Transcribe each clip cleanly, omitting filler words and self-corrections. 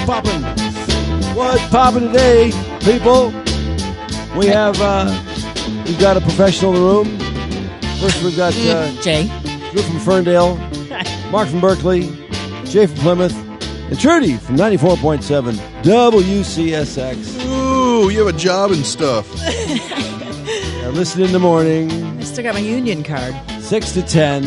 poppin'? What's poppin' today, people? We've got a professional in the room. First, we've got Jay. Drew from Ferndale, Mark from Berkeley, Jay from Plymouth, and Trudy from 94.7 WCSX. Ooh, you have a job and stuff. Listen in the morning. I still got my union card. 6 to 10.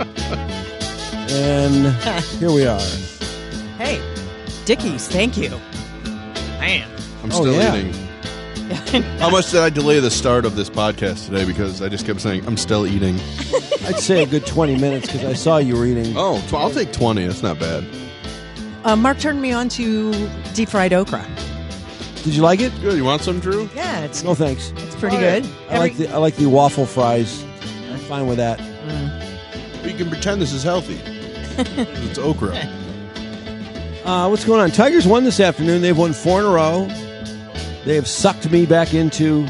And here we are. Hey, Dickies, thank you. Man. I'm still eating. How much did I delay the start of this podcast today because I just kept saying, I'm still eating? I'd say a good 20 minutes because I saw you were eating. Oh, I'll take 20. That's not bad. Mark turned me on to deep fried okra. Did you like it? Good. You want some, Drew? Yeah, it's No, thanks. it's pretty good. I like the waffle fries. I'm fine with that. You can pretend this is healthy. It's okra. What's going on? Tigers won this afternoon. They've won 4 in a row. They have sucked me back into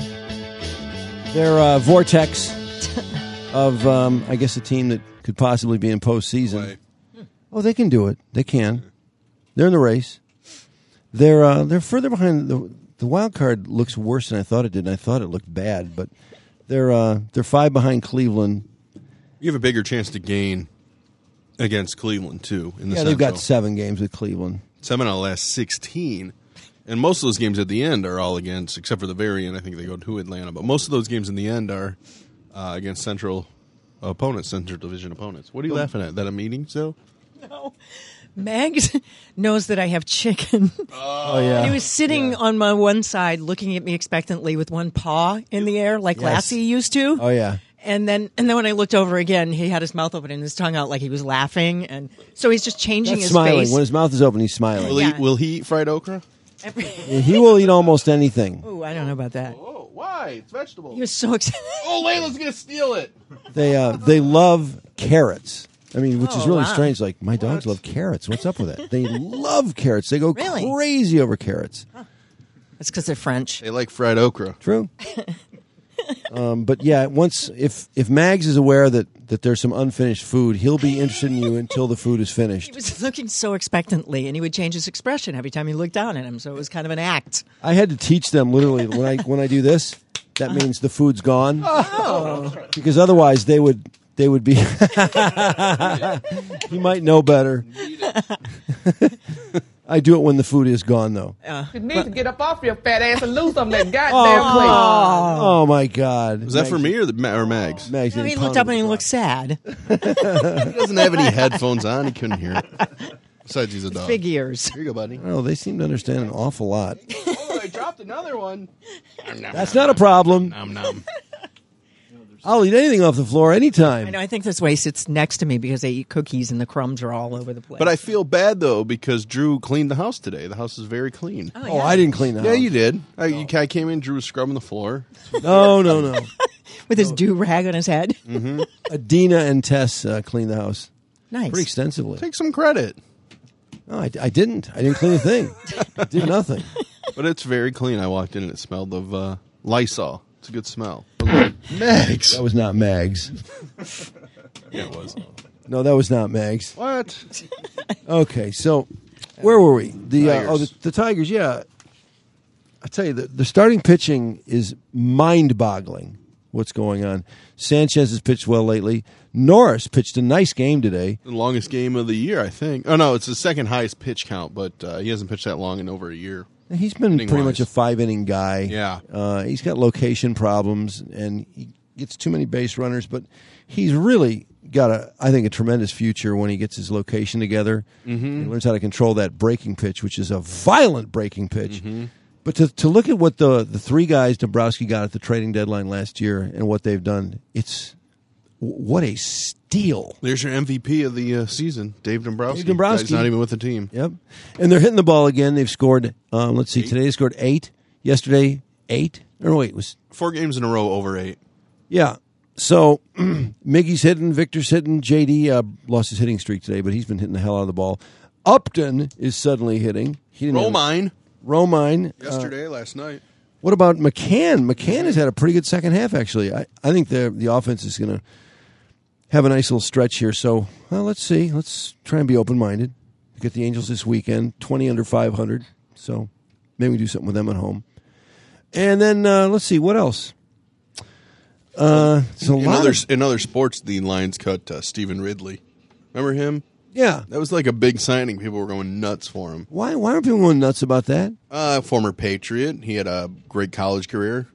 their vortex of, I guess, a team that could possibly be in postseason. Oh, they can do it. They can. They're in the race. They're further behind. The wild card looks worse than I thought it did, and I thought it looked bad. But they're 5 behind Cleveland. You have a bigger chance to gain against Cleveland, too. They've got 7 games with Cleveland. 7 out of the last 16. And most of those games at the end are all against, except for the very end, I think they go to Atlanta. But most of those games in the end are against Central Division opponents. What are you laughing at? That I'm eating still? No. Mags knows that I have chicken. Oh, yeah. He was sitting on my one side looking at me expectantly with one paw in the air like Lassie used to. Oh, yeah. And then when I looked over again, he had his mouth open and his tongue out like he was laughing. And so he's just changing his smiling. face. When his mouth is open, he's smiling. Will he eat fried okra? He will eat almost anything. Oh, I don't know about that. Oh, why? It's vegetable. He was so excited. Oh, Layla's going to steal it. They love carrots. I mean, which is really wow. strange. Like, my dogs love carrots. What's up with it? They love carrots. They go Really? crazy over carrots. That's because they're French. They like fried okra. True. But yeah, if Mags is aware that there's some unfinished food, he'll be interested in you until the food is He finished. was looking so expectantly, and he would change his expression every time you looked down at him. So it was kind of an act. I had to teach them literally when I do this. That means the food's gone. Oh, Because otherwise they would be. He might know better. I do it when the food is gone, though. You need to get up off your fat ass and lose some of that goddamn plate. Oh my God! Was that for me or Mags? Mags he didn't looked pound up the and he clock. looked sad. He doesn't have any headphones on. He couldn't hear it. Besides, he's a dog. Big ears. Here you go, buddy. Oh, they seem to understand an awful lot. Oh, I dropped another one. That's not a problem. Nom, nom. I'll eat anything off the floor anytime. I know. I think that's why he sits next to me because they eat cookies and the crumbs are all over the place. But I feel bad, though, because Drew cleaned the house today. The house is very clean. Oh, I didn't clean the house. Yeah, you did. I came in, Drew was scrubbing the floor. No. with his do-rag on his head. Adina and Tess cleaned the house Nice. pretty extensively. Take some credit. No, I didn't. I didn't clean a thing. Did nothing. But it's very clean. I walked in and it smelled of Lysol. It's a good smell. Mags. That was not Mags. Yeah, it was. No, that was not Mags. What? Okay, so where were we? Tigers. The Tigers. Yeah, I tell you, the starting pitching is mind-boggling. What's going on? Sanchez has pitched well lately. Norris pitched a nice game today. The longest game of the year, I think. Oh, no, it's the second highest pitch count, but he hasn't pitched that long in over a year. He's been pretty much a 5-inning guy. Yeah. He's got location problems, and he gets too many base runners, but he's really got, I think, a tremendous future when he gets his location together. Mm-hmm. He learns how to control that breaking pitch, which is a violent breaking pitch. Mm-hmm. But to look at what the 3 guys Dombrowski got at the trading deadline last year and what they've done, what a steal. There's your MVP of the season, Dave Dombrowski. Dave Dombrowski. He's not even with the team. Yep. And they're hitting the ball again. They've scored, let's see, today they scored 8. Yesterday, 8. Or wait, it was 4 games in a row over 8. Yeah. So Miggy's hitting, Victor's hitting, JD lost his hitting streak today, but he's been hitting the hell out of the ball. Upton is suddenly hitting. Romine. Yesterday, last night. What about McCann? McCann has had a pretty good second half, actually. I think the offense is going to have a nice little stretch here. So, well, let's see. Let's try and be open-minded. We get the Angels this weekend, 20 under 500. So maybe we do something with them at home. And then let's see what else. In other sports, the Lions cut Stephen Ridley. Remember him? Yeah. That was like a big signing. People were going nuts for him. Why are people going nuts about that? Former Patriot. He had a great college career.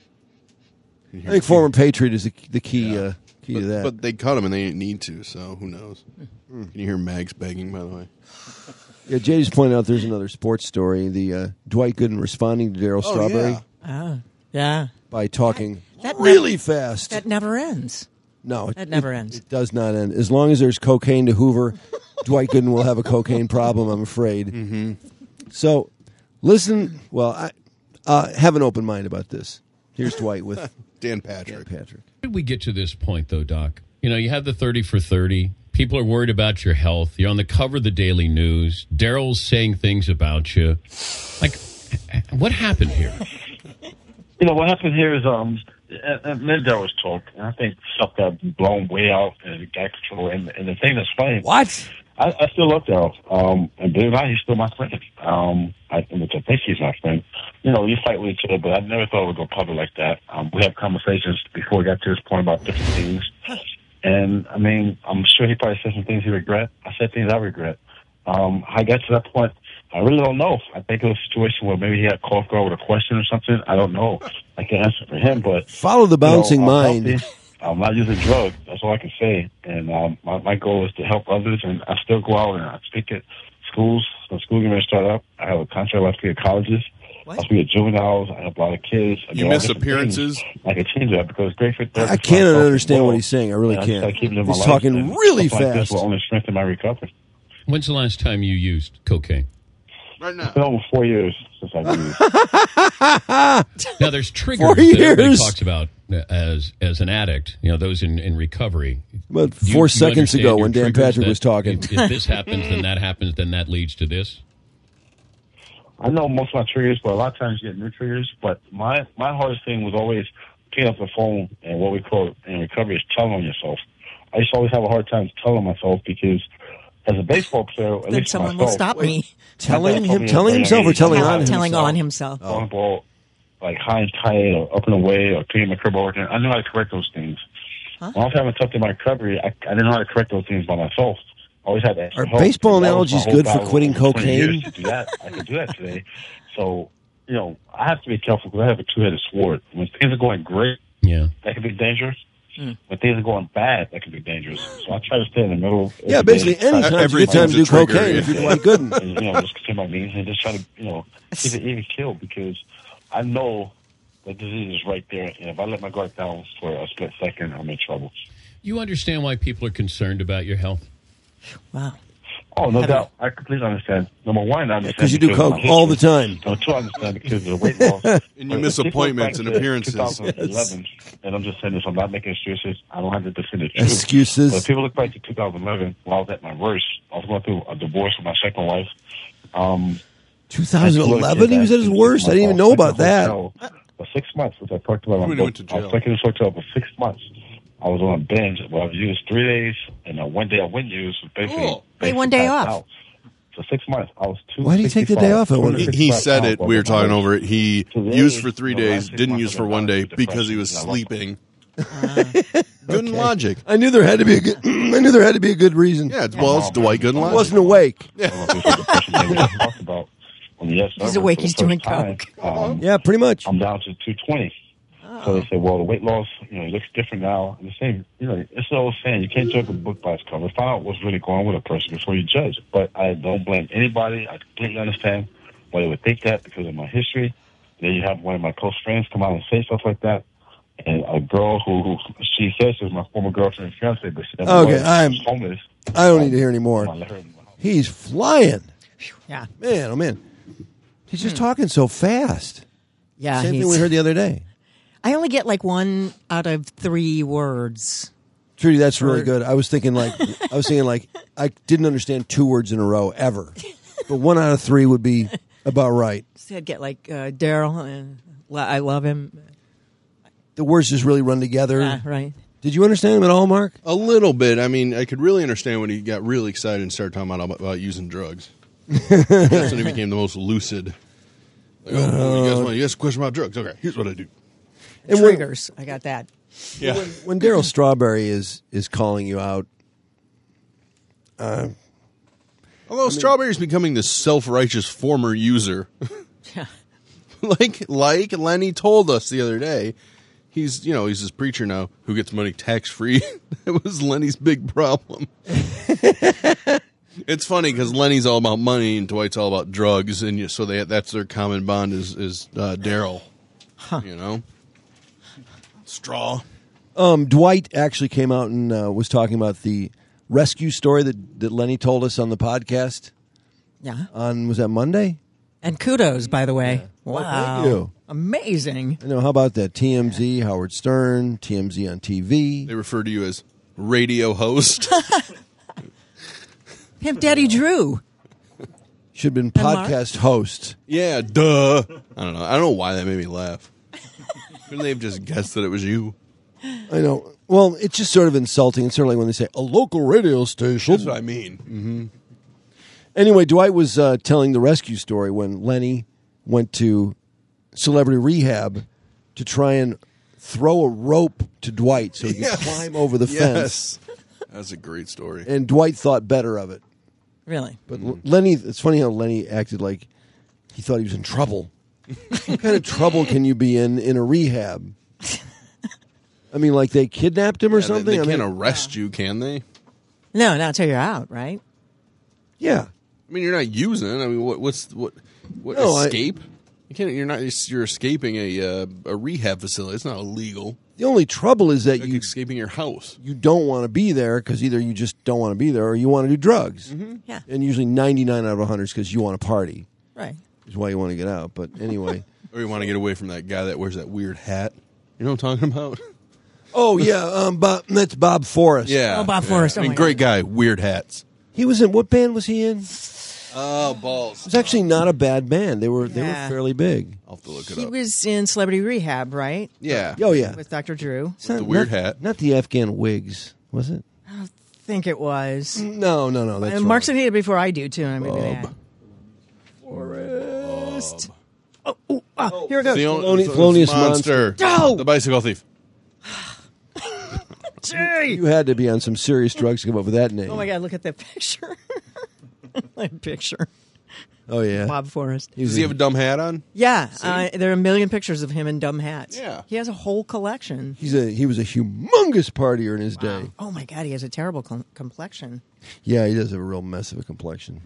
I think former Patriot is the key to that. But they cut him and they didn't need to, so who knows? Can you hear Mags begging, by the way? Yeah, Jay just pointed out there's another sports story. The Dwight Gooden responding to Darryl Strawberry Yeah. by talking That really fast. That never ends. No, That never ends. It does not end. As long as there's cocaine to Hoover, Dwight Gooden will have a cocaine problem, I'm afraid. Mm-hmm. So, listen. Well, I have an open mind about this. Here's Dwight with Dan Patrick. Dan Patrick. How did we get to this point, though, Doc? You know, you have the 30 for 30. People are worried about your health. You're on the cover of the Daily News. Daryl's saying things about you. Like, what happened here? You know, what happened here is, Daryl was talk, and I think stuff got blown way out and got control. And the thing that's funny, What? I still love Daryl. And believe it or not, he's still my friend. Which I think he's my friend. You know, you fight with each other, but I never thought it would go public like that. We have conversations before we got to this point about different things. And, I mean, I'm sure he probably said some things he regret. I said things I regret. I got to that point. I really don't know. I think it was a situation where maybe he had a call girl with a question or something. I don't know. I can't answer for him, but Follow the bouncing I'm mind. healthy. I'm not using drugs. That's all I can say. And my goal is to help others, and I still go out and I speak at schools. So school going to start up. I have a contract. I speak at colleges. What? I speak at juveniles. I help a lot of kids. I You do all miss different appearances? things. I can change that because it's great for therapy. I can't understand what he's saying. I really can't. He's talking really Like this fast. will only strengthen my recovery. When's the last time you used cocaine? Right now. It's been over 4 years since I've used. Now, there's triggers 4 that everybody years. talks about as an addict, you know, those in recovery. About Do you- 4 do you seconds understand ago your when Dan triggers Patrick that was talking. If this happens, then that happens, then that leads to this? I know most of my triggers, but a lot of times you get new triggers. But my hardest thing was always picking up the phone and what we call in recovery is telling on yourself. I used to always have a hard time telling myself because as a baseball player, at Then least someone will myself, stop me. Telling my dad him, told me telling at a himself, young or age, telling I'm on not himself? Telling on himself. throwing the ball like high and tight or up and away or putting my curveball working. I knew how to correct those things. When I was having tough in my recovery, I didn't know how to correct those things by myself. I always had extra Are help. baseball And that was my analogies whole good for battle quitting over 20 years cocaine? to do that. I can do that today. So, you know, I have to be careful because I have a two-headed sword. When things are going great, Yeah. that can be dangerous. When things are going bad, that can be dangerous. So I try to stay in the middle. Yeah, basically, anytime's a good time to do Everything's a trigger, cocaine if you're Dwight Gooden. And, you know, just continue my means and just try to, you know, keep it even kill because I know the disease is right there. And if I let my guard down for a split second, I'm in trouble. You understand why people are concerned about your health? Wow. Oh, no doubt. I completely understand. Number one, I understand. Because you do because of coke my all the history. time. Number two, I understand because of the weight loss. And you But miss people appointments back and to appearances. 2011, and I'm just saying this, I'm not making excuses. I don't have to defend the truth. Excuses. But people look back to 2011 when I was at my worst. I was going through a divorce with my second wife. 2011, he was at his worst. I didn't even know about that. For 6 months, which I talked about. When he went to jail. I was stuck in this hotel for 6 months. I was on a binge where I used 3 days, and 1 day I wouldn't use. Basically, Cool. Hey, 1 day passed off. out. For 6 months, I was Why did he take the day off? I wonder. He said it. We were talking over it. He Today, used for 3 the last days, 6 didn't months use I've for been 1 day battling because he was depression, and I lost sleeping. Good logic. I knew there had to be a good. I knew there had to be a good reason. Yeah, it's Dwight Gooden I logic. wasn't awake. I don't know if it's the depression thing we talked about on the He's awake, he's doing coke. Yeah, pretty much. I'm down to 220. So they said, well, the weight loss, you know, it looks different now. And the same, you know, it's the old saying, you can't judge a book by its cover. Find out what's really going on with a person before you judge. But I don't blame anybody. I completely understand why they would think that because of my history. Then you have one of my close friends come out and say stuff like that. And a girl who she says is my former girlfriend and fiance, but she never Okay, was. She was homeless. I don't need to hear any more. I let her in my house. He's flying, Yeah. man. Oh man, he's just talking so fast. Yeah. Same thing he's- we heard the other day. I only get like 1 out of 3 words. Trudy, that's really good. I was thinking like I didn't understand 2 words in a row ever, but 1 out of 3 would be about right. So I'd get like Daryl, and I love him. The words just really run together. Yeah, right. Did you understand him at all, Mark? A little bit. I mean, I could really understand when he got really excited and started talking about using drugs. That's when he became the most lucid. Like, you guys have a question about drugs? Okay, here's what I do. And Triggers. I got that. Yeah. When Daryl Strawberry is calling you out, Although Strawberry's becoming this self-righteous former user. Yeah. like Lenny told us the other day. He's this preacher now who gets money tax-free. That was Lenny's big problem. It's funny because Lenny's all about money and Dwight's all about drugs, and so that's their common bond is Daryl. Huh. Straw. Dwight actually came out and was talking about the rescue story that Lenny told us on the podcast. Yeah. Was that Monday? And kudos, by the way. Yeah. Wow. Well, thank you. Amazing. I know. How about that? TMZ, Howard Stern, TMZ on TV. They refer to you as radio host. Pimp Daddy Drew. Should have been Mark? podcast host. Yeah, duh. I don't know why that made me laugh. Couldn't they have just guessed that it was you? I know. Well, it's just sort of insulting. It's sort of like when they say a local radio station. That's what I mean. Mm-hmm. Anyway, Dwight was telling the rescue story when Lenny went to Celebrity Rehab to try and throw a rope to Dwight so he could climb over the fence. That's a great story. And Dwight thought better of it. Really? But Lenny, it's funny how Lenny acted like he thought he was in trouble. What kind of trouble can you be in a rehab? I mean, like they kidnapped him or something? They can't arrest you, can they? No, not until you're out, right? Yeah. I mean, you're not using it. I mean, what No, escape? You can't. You're escaping a rehab facility. It's not illegal. The only trouble is that You're escaping your house. you don't want to be there because either you just don't want to be there or you want to do drugs. Mm-hmm. Yeah. And usually 99 out of 100 is because you want to party. Right. Is why you want to get out. But anyway. Or you want to get away from that guy that wears that weird hat. You know what I'm talking about? Oh, yeah. That's Bob Forrest. Yeah. Oh, Bob Forrest. I Oh, mean, my great guy. Weird hats. He was in, what band was he in? Oh, balls. It was actually not a bad band. They were Yeah. fairly big. I'll have to look it He up. was in Celebrity Rehab, right? Yeah. Oh, yeah. With Dr. Drew. It's not- the weird not- hat. Not the Afghan wigs, was it? I think it was. No. That's And wrong. Mark's going to hit it before I do, too. And I'm going to do Bob. that. Forrest. Oh, here it goes. The only Thelonious monster. No! The bicycle thief. Gee! You had to be on some serious drugs to come up with that name. Oh, my God. Look at that picture. That picture. Oh, yeah. Bob Forrest. Does he have a dumb hat on? Yeah. There are a million pictures of him in dumb hats. Yeah. He has a whole collection. He was a humongous partier in his day. Oh, my God. He has a terrible complexion. Yeah, he does have a real mess of a complexion.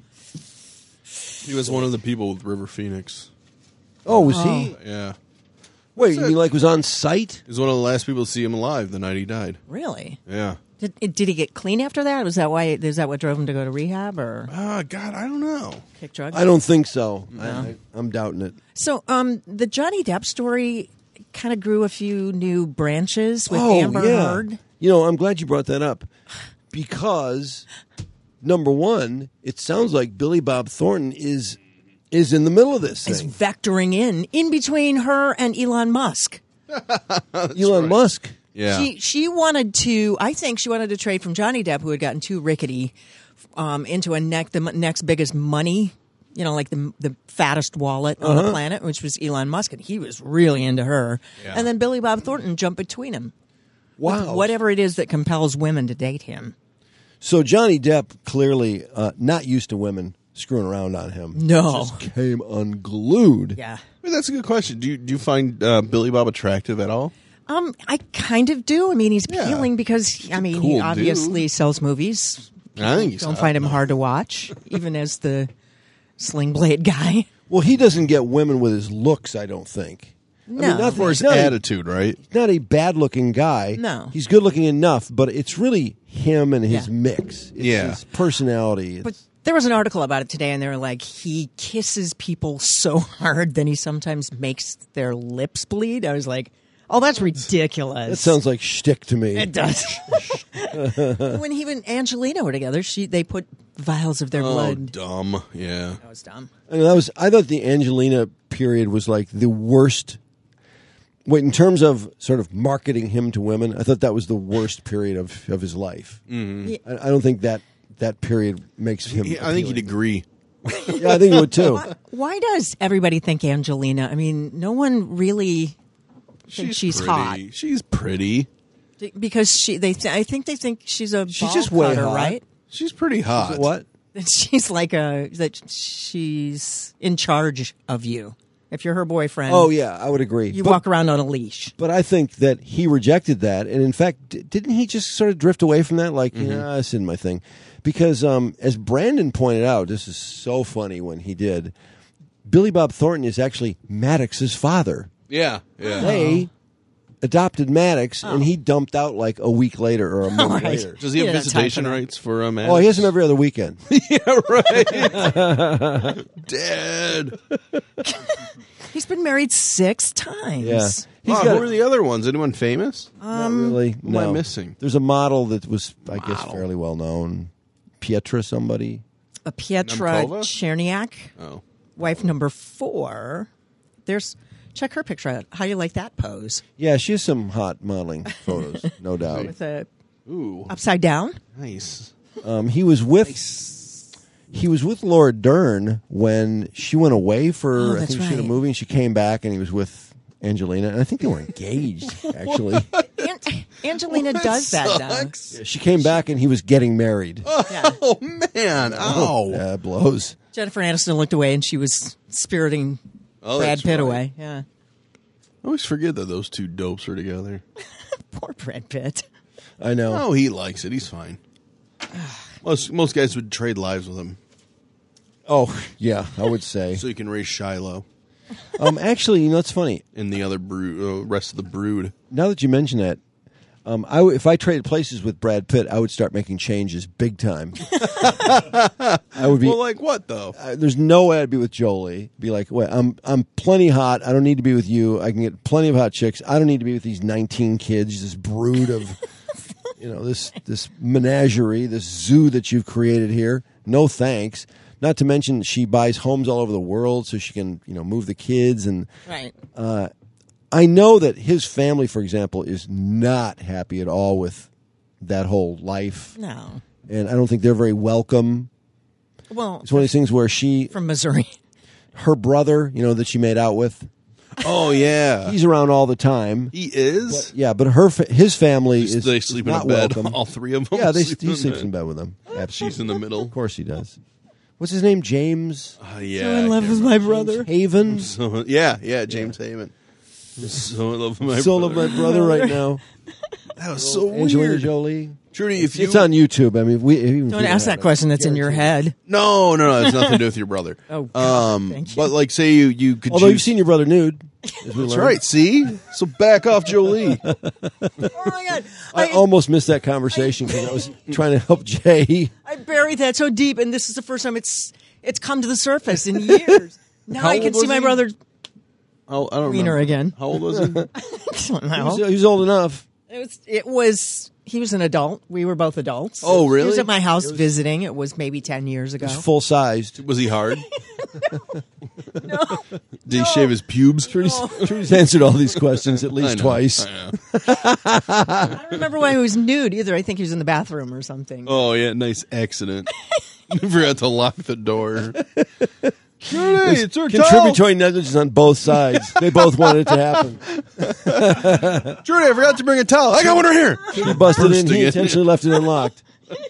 He was one of the people with River Phoenix. Oh, was he? Yeah. Wait, you mean like was on site? He was one of the last people to see him alive the night he died. Really? Yeah. Did he get clean after that? Was that why? Is that what drove him to go to rehab or God, I don't know. kick drugs? I don't think so. No. I'm doubting it. So, the Johnny Depp story kind of grew a few new branches with Oh, Amber Heard. You know, I'm glad you brought that up because number one, it sounds like Billy Bob Thornton is in the middle of this Is thing. vectoring in between her and Elon Musk. Elon Musk. Yeah. She wanted to. I think she wanted to trade from Johnny Depp, who had gotten too rickety, into the next biggest money. You know, like the fattest wallet on the planet, which was Elon Musk, and he was really into her. Yeah. And then Billy Bob Thornton jumped between him. Wow. Whatever it is that compels women to date him. So Johnny Depp clearly not used to women screwing around on him. No. Just came unglued. Yeah. I mean, that's a good question. Do you find Billy Bob attractive at all? I kind of do. I mean, he's Yeah. appealing because he cool obviously sells movies. I think he's Don't hot. find him hard to watch, even as the Sling Blade guy. Well, he doesn't get women with his looks, I don't think. No. not Or his he's not attitude, right? not a bad-looking guy. No. He's good-looking enough, but it's really him and his Yeah. mix. It's Yeah. his personality. But there was an article about it today, and they were like, he kisses people so hard that he sometimes makes their lips bleed. I was like, oh, that's ridiculous. That sounds like shtick to me. It does. When he and Angelina were together, they put vials of their Oh, blood. dumb. Yeah. That was dumb. I thought the Angelina period was like the worst Wait, in terms of sort of marketing him to women, I thought that was the worst period of his life. Mm-hmm. I don't think that period makes him. I think he'd agree. Yeah, I think he would too. Why does everybody think Angelina? I mean, no one really thinks she's pretty. hot She's pretty. because I think they think she's a She's ball just way cutter, hot. right? She's pretty hot. What? That she's that she's in charge of you. If you're her boyfriend, Oh yeah, I would agree. you But- walk around on a leash. But I think that he rejected that, and in fact, didn't he just sort of drift away from that? Like, this isn't my thing. Because as Brandon pointed out, this is so funny when he did. Billy Bob Thornton is actually Maddox's father. Yeah. They adopted Maddox, and he dumped out like a week later or a month right. later. Does he have Yeah, time visitation for that. rights for Maddox? Oh, he has him every other weekend. Yeah, right. Dead. He's been married 6 times. Yeah. He's Wow, got who are the other ones? Anyone famous? not really. Who am I No. missing? There's a model that was, I guess, Model. fairly well known. Pietra somebody. A Pietra Nemkova? Cherniak, Oh. wife number 4. Check her picture out. How you like that pose Yeah, she has some hot modeling photos, no doubt. with a Ooh, upside down? nice. He was with Laura Dern when she went away for Oh, I that's think she had a right. movie, and she came back and he was with Angelina, and I think they were engaged actually. Angelina does that now. Yeah, she came back and he was getting married. Yeah. Oh man! Ow! Yeah, blows. Jennifer Aniston looked away and she was spiriting Oh, Brad that's Pitt right. away. Yeah. I always forget that those two dopes are together. Poor Brad Pitt. I know. Oh, he likes it. He's fine. Most guys would trade lives with him Oh yeah, I would say. so you can raise Shiloh Actually, you know, it's funny. and the other rest of the brood. Now that you mention that, if I traded places with Brad Pitt, I would start making changes big time. I would be. Well, like what though? There's no way I'd be with Jolie. Be like, wait, I'm plenty hot. I don't need to be with you. I can get plenty of hot chicks. I don't need to be with these 19 kids. This brood of, this menagerie, this zoo that you've created here. No thanks. Not to mention she buys homes all over the world so she can, move the kids. And Right. I know that his family, for example, is not happy at all with that whole life. No. And I don't think they're very welcome. Well, It's one of these things where from Missouri. her brother, that she made out with, Oh yeah, he's around all the time. he is. Yeah, but his family is They sleep in a not bed. welcome. All three of them. Yeah, he sleep sleeps in bed with them. She's in the middle. Of course he does. What's his name? James Yeah, So in love with my brother. Haven. So, yeah, James Haven. So in love with my Soul brother. of my brother right now. That was so Angelina weird. Jolie. Trudy, if you It's on YouTube. I mean, Don't ask that question that's in your head. no, it's nothing to do with your brother. Oh, God, thank you. But like, say you could. Although choose- you've seen your brother nude. As we That's learned. right. See, so back off, Jolie. Oh my God. I almost missed that conversation because I was trying to help Jay. I buried that so deep, and this is the first time it's come to the surface in years. Now How I can old see was my he? brother Oh, I don't wiener remember. again. How old was he? He was old enough. He was an adult. We were both adults. Oh, He really? was at my house visiting. It was maybe 10 years ago. He was full sized. Was he hard? Did he shave his pubes? Trudy's answered all these questions at I least know, twice. I know. I don't remember why he was nude either. I think he was in the bathroom or something. Oh yeah, nice accident. Forgot to lock the door. Trudy, it's her towel. Contributory negligence on both sides. They both wanted it to happen. Trudy, I forgot to bring a towel. I got one right here. He busted in. Bursting He in. intentionally left it unlocked.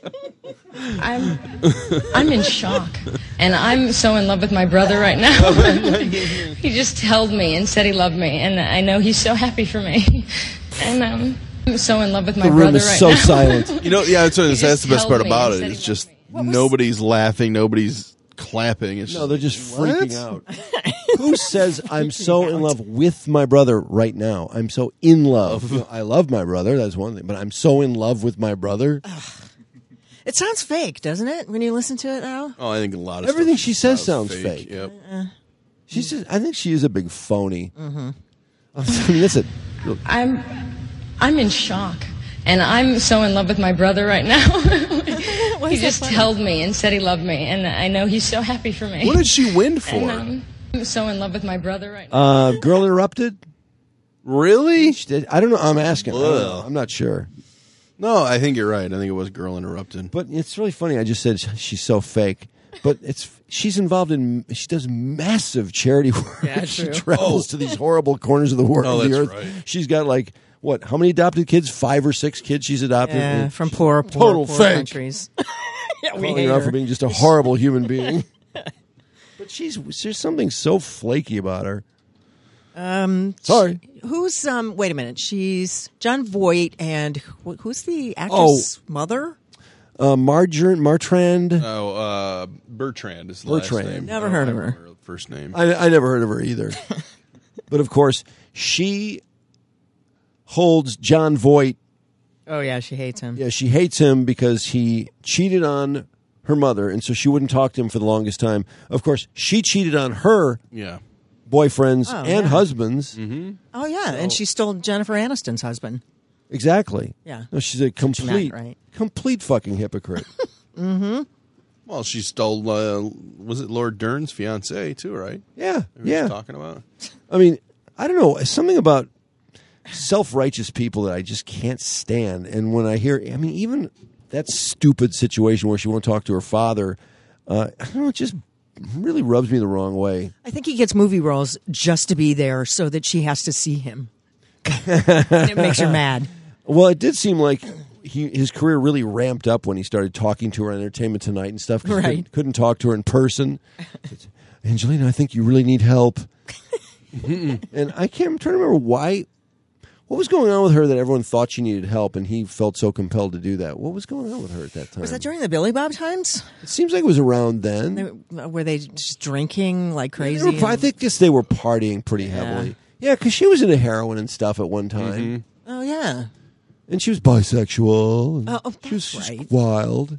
I'm in shock, and I'm so in love with my brother right now. He just held me and said he loved me, and I know he's so happy for me. And I'm so in love with my The room brother is right so now. silent. You know, yeah, that's just the best held part me about and it. said It's he just loved me. nobody's laughing, nobody's clapping. It's No, they're just freaking What? out. Who says I'm so in love with my brother right now? I'm so in love. I love my brother. That's one thing. But I'm so in love with my brother. It sounds fake, doesn't it, when you listen to it now? Oh, I think a lot of Everything stuff she says sounds fake. Yep. She's just, I think she is a big phony. Mm-hmm. I mean, that's it. I'm in shock, and I'm so in love with my brother right now. He just held me and said he loved me, and I know he's so happy for me. What did she win for? And I'm so in love with my brother right now. Girl Interrupted. Really? She did. I don't know. I'm asking. I don't know. Ugh. I'm not sure. No, I think you're right. I think it was Girl Interrupted. But it's really funny. I just said she's so fake. But she's involved in. She does massive charity work. Yeah, She true. travels to these horrible corners of the world. Oh, of the that's earth. right. She's got like what? How many adopted kids? 5 or 6 kids she's adopted. Yeah, And from poor total fake. countries. Yeah, we calling hate her out her. for being just a horrible human being. But there's something so flaky about her. Sorry. Who's wait a minute? She's John Voight, and who's the actress' mother? Martrand. Bertrand is the Bertrand. last name. Never I don't heard of remember her. First name. I never heard of her either. But of course, she holds John Voight. Oh yeah, she hates him. Yeah, she hates him because he cheated on her mother, and so she wouldn't talk to him for the longest time. Of course, she cheated on her Yeah. boyfriends Oh, and yeah. husbands. Mm-hmm. Oh yeah, and she stole Jennifer Aniston's husband. Exactly. Yeah. No, she's a complete, right. complete fucking hypocrite. Well, she stole. Was it Lord Dern's fiance too? Right? Yeah, Who yeah. was talking about? I mean, I don't know. Something about self-righteous people that I just can't stand. And when I hear, I mean, even that stupid situation where she won't talk to her father, I don't know, it just really rubs me the wrong way. I think he gets movie roles just to be there so that she has to see him. And it makes her mad. Well, it did seem like his career really ramped up when he started talking to her on Entertainment Tonight and stuff. 'Cause he Right. couldn't talk to her in person. Angelina, I think you really need help. And I'm trying to remember why. What was going on with her that everyone thought she needed help, and he felt so compelled to do that? What was going on with her at that time? Was that during the Billy Bob times? It seems like it was around then. Were they just drinking like They crazy? were, I think just they were partying pretty heavily. Yeah, because she was into heroin and stuff at one time. Oh yeah. And she was bisexual. And Oh, she was that's right. just wild.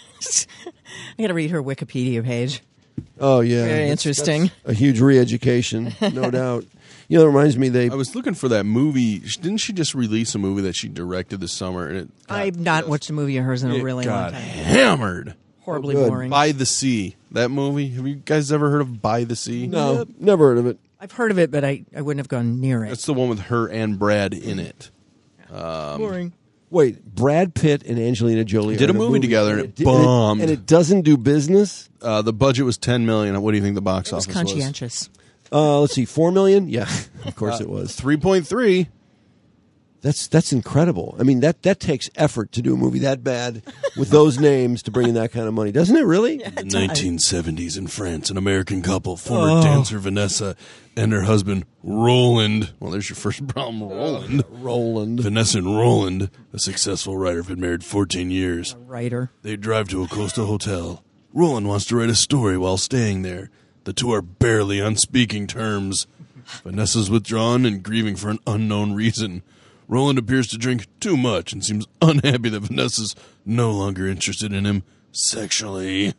I got to read her Wikipedia page. Oh, yeah. Very That's interesting. a huge re-education, no doubt. You know, it reminds me, I was looking for that movie. Didn't she just release a movie that she directed this summer? And it I've not watched a movie of hers in a really long got time. hammered. Horribly good. boring. By the Sea. That movie. Have you guys ever heard of By the Sea? No, never heard of it. I've heard of it, but I wouldn't have gone near it. That's the one with her and Brad in it. boring. Wait, Brad Pitt and Angelina Jolie Did are a in movie together and it di- bombed. And it doesn't do business? The budget was $10 million. What do you think the box It was office was? conscientious. Let's see, 4 million? Yeah, of course it was. 3.3. That's incredible. I mean, that takes effort to do a movie that bad with those names to bring in that kind of money, doesn't it? Really? In the 1970s in France, an American couple, former dancer Vanessa and her husband Roland. Well, there's your first problem, Roland. Roland. Vanessa and Roland, a successful writer, have been married 14 years. Writer. They drive to a coastal hotel. Roland wants to write a story while staying there. The two are barely on speaking terms. Vanessa's withdrawn and grieving for an unknown reason. Roland appears to drink too much and seems unhappy that Vanessa's no longer interested in him sexually.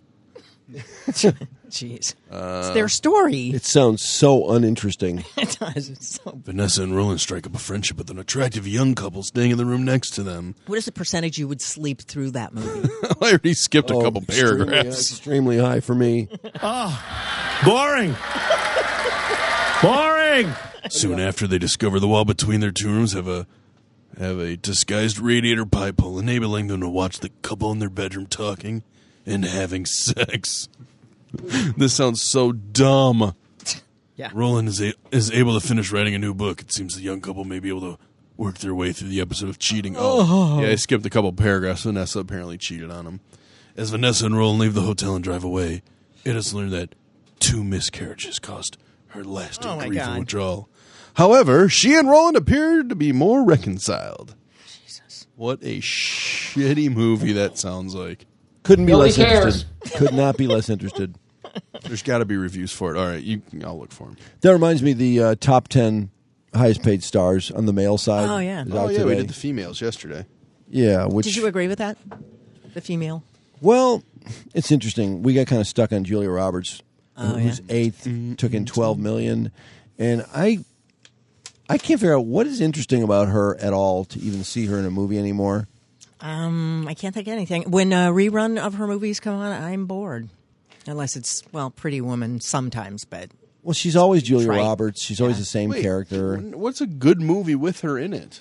Jeez. It's their story. It sounds so uninteresting. It does. It's so... Vanessa and Roland strike up a friendship with an attractive young couple staying in the room next to them. What is the percentage you would sleep through that movie? I already skipped a couple Extremely- paragraphs. Extremely high for me. Boring. Boring. Soon after, they discover the wall between their two rooms have a disguised radiator pipe hole, enabling them to watch the couple in their bedroom talking and having sex. This sounds so dumb. Yeah. Roland is able to finish writing a new book. It seems the young couple may be able to work their way through the episode of cheating. Oh, yeah, I skipped a couple paragraphs. Vanessa apparently cheated on him. As Vanessa and Roland leave the hotel and drive away, it is learned that 2 miscarriages caused her lasting Oh, my grief and God. withdrawal. However, she and Roland appeared to be more reconciled. Jesus. What a shitty movie that sounds like. Couldn't be Nobody less cares. interested. Could not be less interested. There's got to be reviews for it. All right, I'll look for them. That reminds me, the top 10 highest paid stars on the male side. Oh, yeah. is Oh out yeah, we today. did the females yesterday. Yeah, which Did you agree with that? The female? well, it's interesting. We got kind of stuck on Julia Roberts, Oh, who's yeah. 8th, took in 12 million, and I can't figure out what is interesting about her at all to even see her in a movie anymore. I can't think of anything. When a rerun of her movies come on, I'm bored. Unless it's, well, Pretty Woman sometimes, but Well, she's always Julia Right. Roberts. She's always the same Wait, character. What's a good movie with her in it?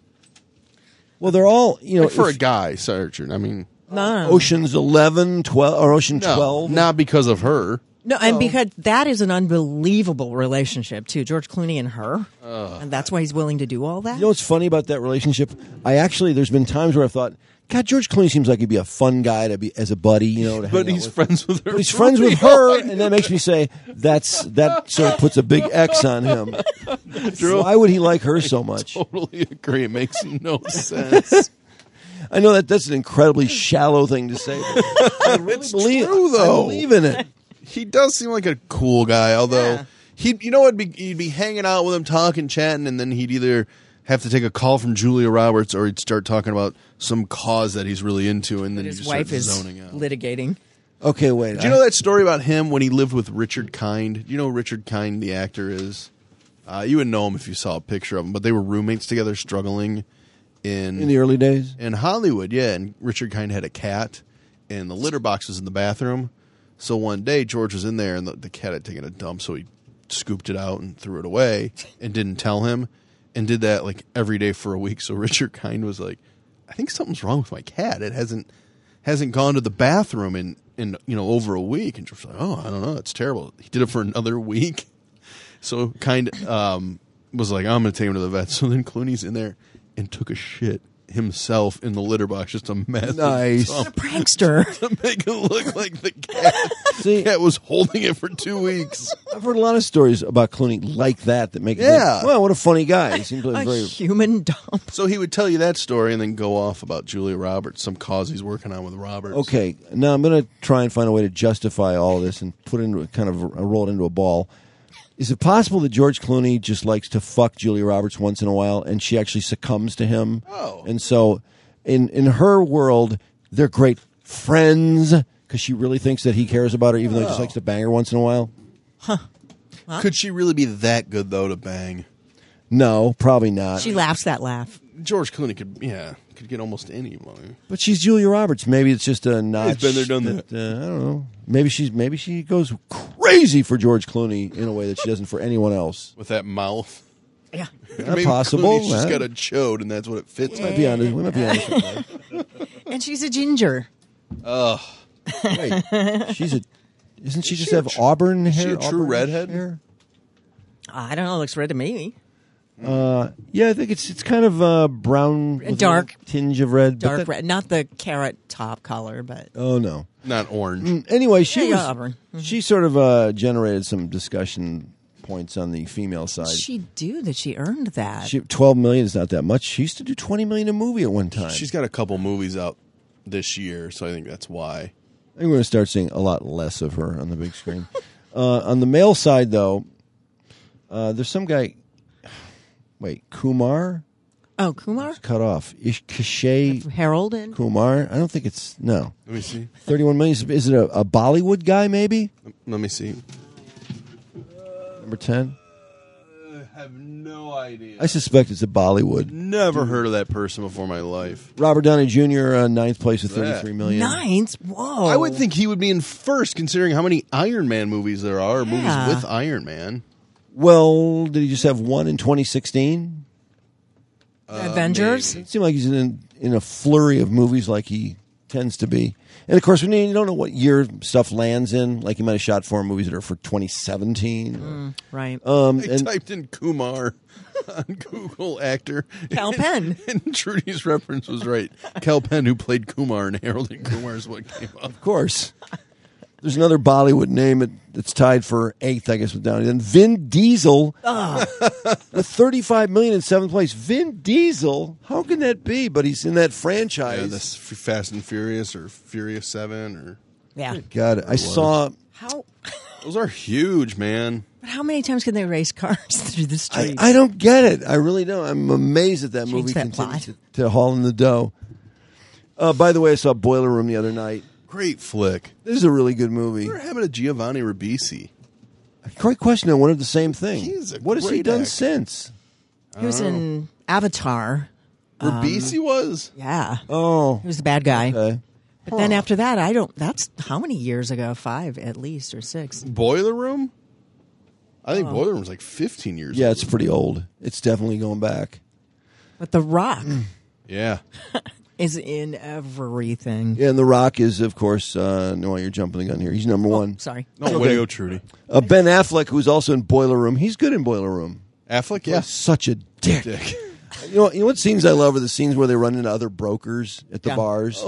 Well, they're all, Like for a if- guy, Sergeant. I mean, No. Ocean's 11, 12, or Ocean no, 12. not because of her. No, and because that is an unbelievable relationship too, George Clooney and her, and that's why he's willing to do all that. You know what's funny about that relationship? There's been times where I've thought, God, George Clooney seems like he'd be a fun guy to be as a buddy, to hang But out he's with. friends with her. But he's for friends with real. her, I and that makes me say that sort of puts a big X on him. Why would he like her so much? totally agree. It makes no sense. I know that's an incredibly shallow thing to say. But I really believe, true, though. I believe in it. He does seem like a cool guy, although Yeah. you'd be hanging out with him, talking, chatting, and then he'd either have to take a call from Julia Roberts or he'd start talking about some cause that he's really into, and then you His just wife start is zoning out. litigating. Okay, wait. Do you know that story about him when he lived with Richard Kind? Do you know who Richard Kind, the actor, is? You would know him if you saw a picture of him, but they were roommates together struggling in the early days? in Hollywood, yeah. And Richard Kind had a cat, and the litter box was in the bathroom. So one day, George was in there, and the cat had taken a dump, so he scooped it out and threw it away and didn't tell him, and did that like every day for a week. So Richard Kind was like, I think something's wrong with my cat. It hasn't gone to the bathroom in over a week. And George was like, oh, I don't know. It's terrible. He did it for another week. So Kind was like, I'm going to take him to the vet. So then Clooney's in there and took a shit himself in the litter box, just a mess. Nice. A prankster. To make it look like the cat. See, Cat was holding it for 2 weeks. I've heard a lot of stories about Clooney like that make it Yeah. think, well, what a funny guy. He seems like A very. human dump. So he would tell you that story and then go off about Julia Roberts, some cause he's working on with Roberts. Okay, now I'm going to try and find a way to justify all this and put it into roll it into a ball. Is it possible that George Clooney just likes to fuck Julia Roberts once in a while, and she actually succumbs to him? Oh. And so, in her world, they're great friends because she really thinks that he cares about her, even though he just likes to bang her once in a while. Could she really be that good, though, to bang? No, probably not. She laughs that laugh. George Clooney could get almost anyone. But she's Julia Roberts. Maybe it's just a notch. been there, done that. I don't know. Maybe she goes crazy for George Clooney in a way that she doesn't for anyone else. With that mouth. Yeah. Maybe possible. Clooney's just got a chode, and that's what it fits. We might be honest. We might be honest with that. And she's a ginger. Wait, isn't she just have auburn hair? she a true auburn redhead? hair? I don't know. It looks red to me. Yeah, I think it's kind of brown, with Dark. a tinge of red. but Dark that- red. Not the carrot top color, but Oh no. Not orange. Anyway, she Yeah, was, auburn. she sort of generated some discussion points on the female side. she do that. She earned that. 12 million is not that much. She used to do 20 million a movie at one time. She's got a couple movies out this year, so I think that's why. I think we're going to start seeing a lot less of her on the big screen. On the male side, though, there's some guy. Wait, Kumar? Oh, Kumar? Cut off. Kishay Harold and Kumar? I don't think it's. No. Let me see. 31 million. Is it a Bollywood guy, maybe? Let me see. Number 10? I have no idea. I suspect it's a Bollywood. Never heard of that person before in my life. Robert Downey Jr., ninth place with 33 million. Ninth. Whoa! I would think he would be in first, considering how many Iron Man movies there are, movies Yeah. with Iron Man. Well, did he just have one in 2016? Avengers. It seemed like he's in a flurry of movies like he tends to be. And, of course, you don't know what year stuff lands in. Like, he might have shot 4 movies that are for 2017. Right. I And typed in Kumar on Google actor. Cal Penn. And Trudy's reference was right. Cal Penn, who played Kumar in Harold and Kumar, is what came up. of course, there's another Bollywood name that's tied for 8th, I guess, with Downey. Then Vin Diesel with 35 million in 7th place. Vin Diesel? How can that be? But he's in that franchise. Yeah, this Fast and Furious or Furious 7 or Yeah. God, I saw... How? those are huge, man. But how many times can they race cars through the streets? I don't get it. I really don't. I'm amazed that Change movie that continues plot. to haul in the dough. By the way, I saw Boiler Room the other night. Great flick. This is a really good movie. What happened to Giovanni Ribisi? Great question. I wondered the same thing. He's a What has he great done actor. since? He was in Avatar. Ribisi was? Yeah. Oh, He was the bad guy. okay. But then after that, that's how many years ago? 5 at least, or 6. Boiler Room? I think Boiler Room's like 15 years Yeah, old. it's pretty old. It's definitely going back. But The Rock Yeah. is in everything. Yeah, and The Rock is, of course, no, you're jumping the gun here. He's number one. Sorry. No, way to go, Trudy. Ben Affleck, who's also in Boiler Room, he's good in Boiler Room. Affleck, Yeah, yeah. such a dick. You know what scenes I love are the scenes where they run into other brokers at the Yeah. bars.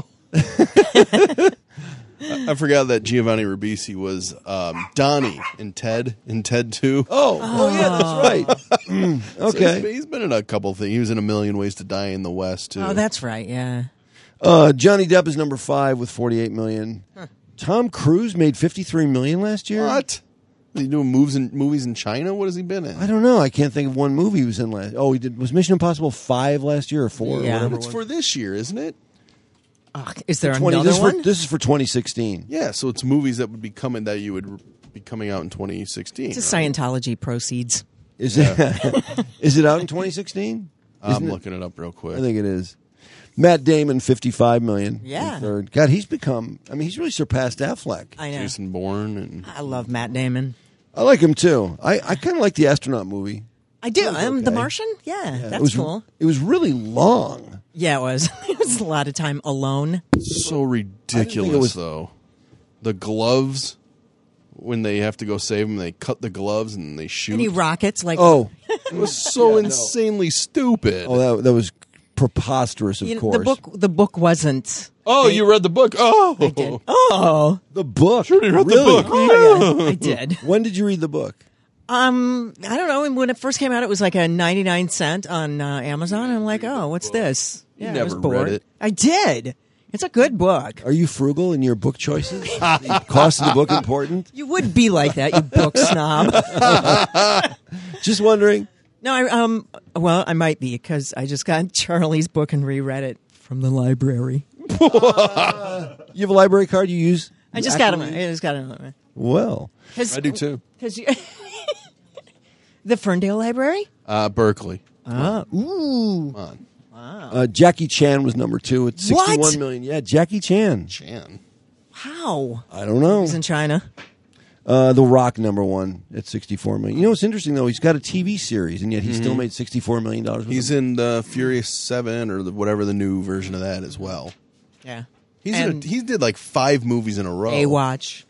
I forgot that Giovanni Ribisi was Donnie in Ted 2. Oh, yeah, that's right. So Okay. he's been in a couple things. He was in A Million Ways to Die in the West, too. Oh, that's right. Yeah. Johnny Depp is number 5 with $48 million. Tom Cruise made $53 million last year. What? Is he doing movies in China? What has he been in? I don't know. I can't think of one movie he was in last. Oh, he did. Was Mission Impossible 5 last year or 4? Yeah. Or whatever It's it was? for this year, isn't it? Is there 20 another one? This is for 2016. Yeah, so it's movies that would be coming that you would be coming out in 2016. It's a right? Scientology proceeds. Is it? Is it out in 2016? I'm looking it up real quick. I think it is. Matt Damon, $55 million. Yeah. in third. God, he's become. I mean, he's really surpassed Affleck. I know. Jason Bourne and I love Matt Damon. I like him too. I kind of like the astronaut movie. I do. That was The okay. Martian? Yeah, It that's was, cool. It was really long. Yeah, it was. It was a lot of time alone. so ridiculous it was- though. The gloves when they have to go save him, they cut the gloves and they shoot. Any rockets? Like, Oh, It was so insanely stupid. that was preposterous. Of you know, course, the book wasn't. Oh, you read the book? Oh, I did. Oh, the book. Trudy read the Really? book. oh yeah, I did. When did you read the book? I don't know. When it first came out, it was like a 99 cent on Amazon. I'm like, oh, what's this? You I never was bored. read it. I did. It's a good book. Are you frugal in your book choices? The cost of the book important? You would be like that, you book snob. Just wondering. No, well, I might be because I just got Charlie's book and reread it from the library. You have a library card you use? I just got him. actively? I just got him. Well, I do too. Because the Ferndale Library. Berkeley. Ooh. Come on. Jackie Chan was number 2 at $61 What? million. Yeah, Jackie Chan. Chan. How? I don't know. He's in China. The Rock number 1 at $64 million. You know what's interesting though? He's got a TV series, and yet he still made $64 million. With He's it. in the Furious 7 or whatever the new version of that as well. Yeah. He did like 5 movies in a row. Baywatch.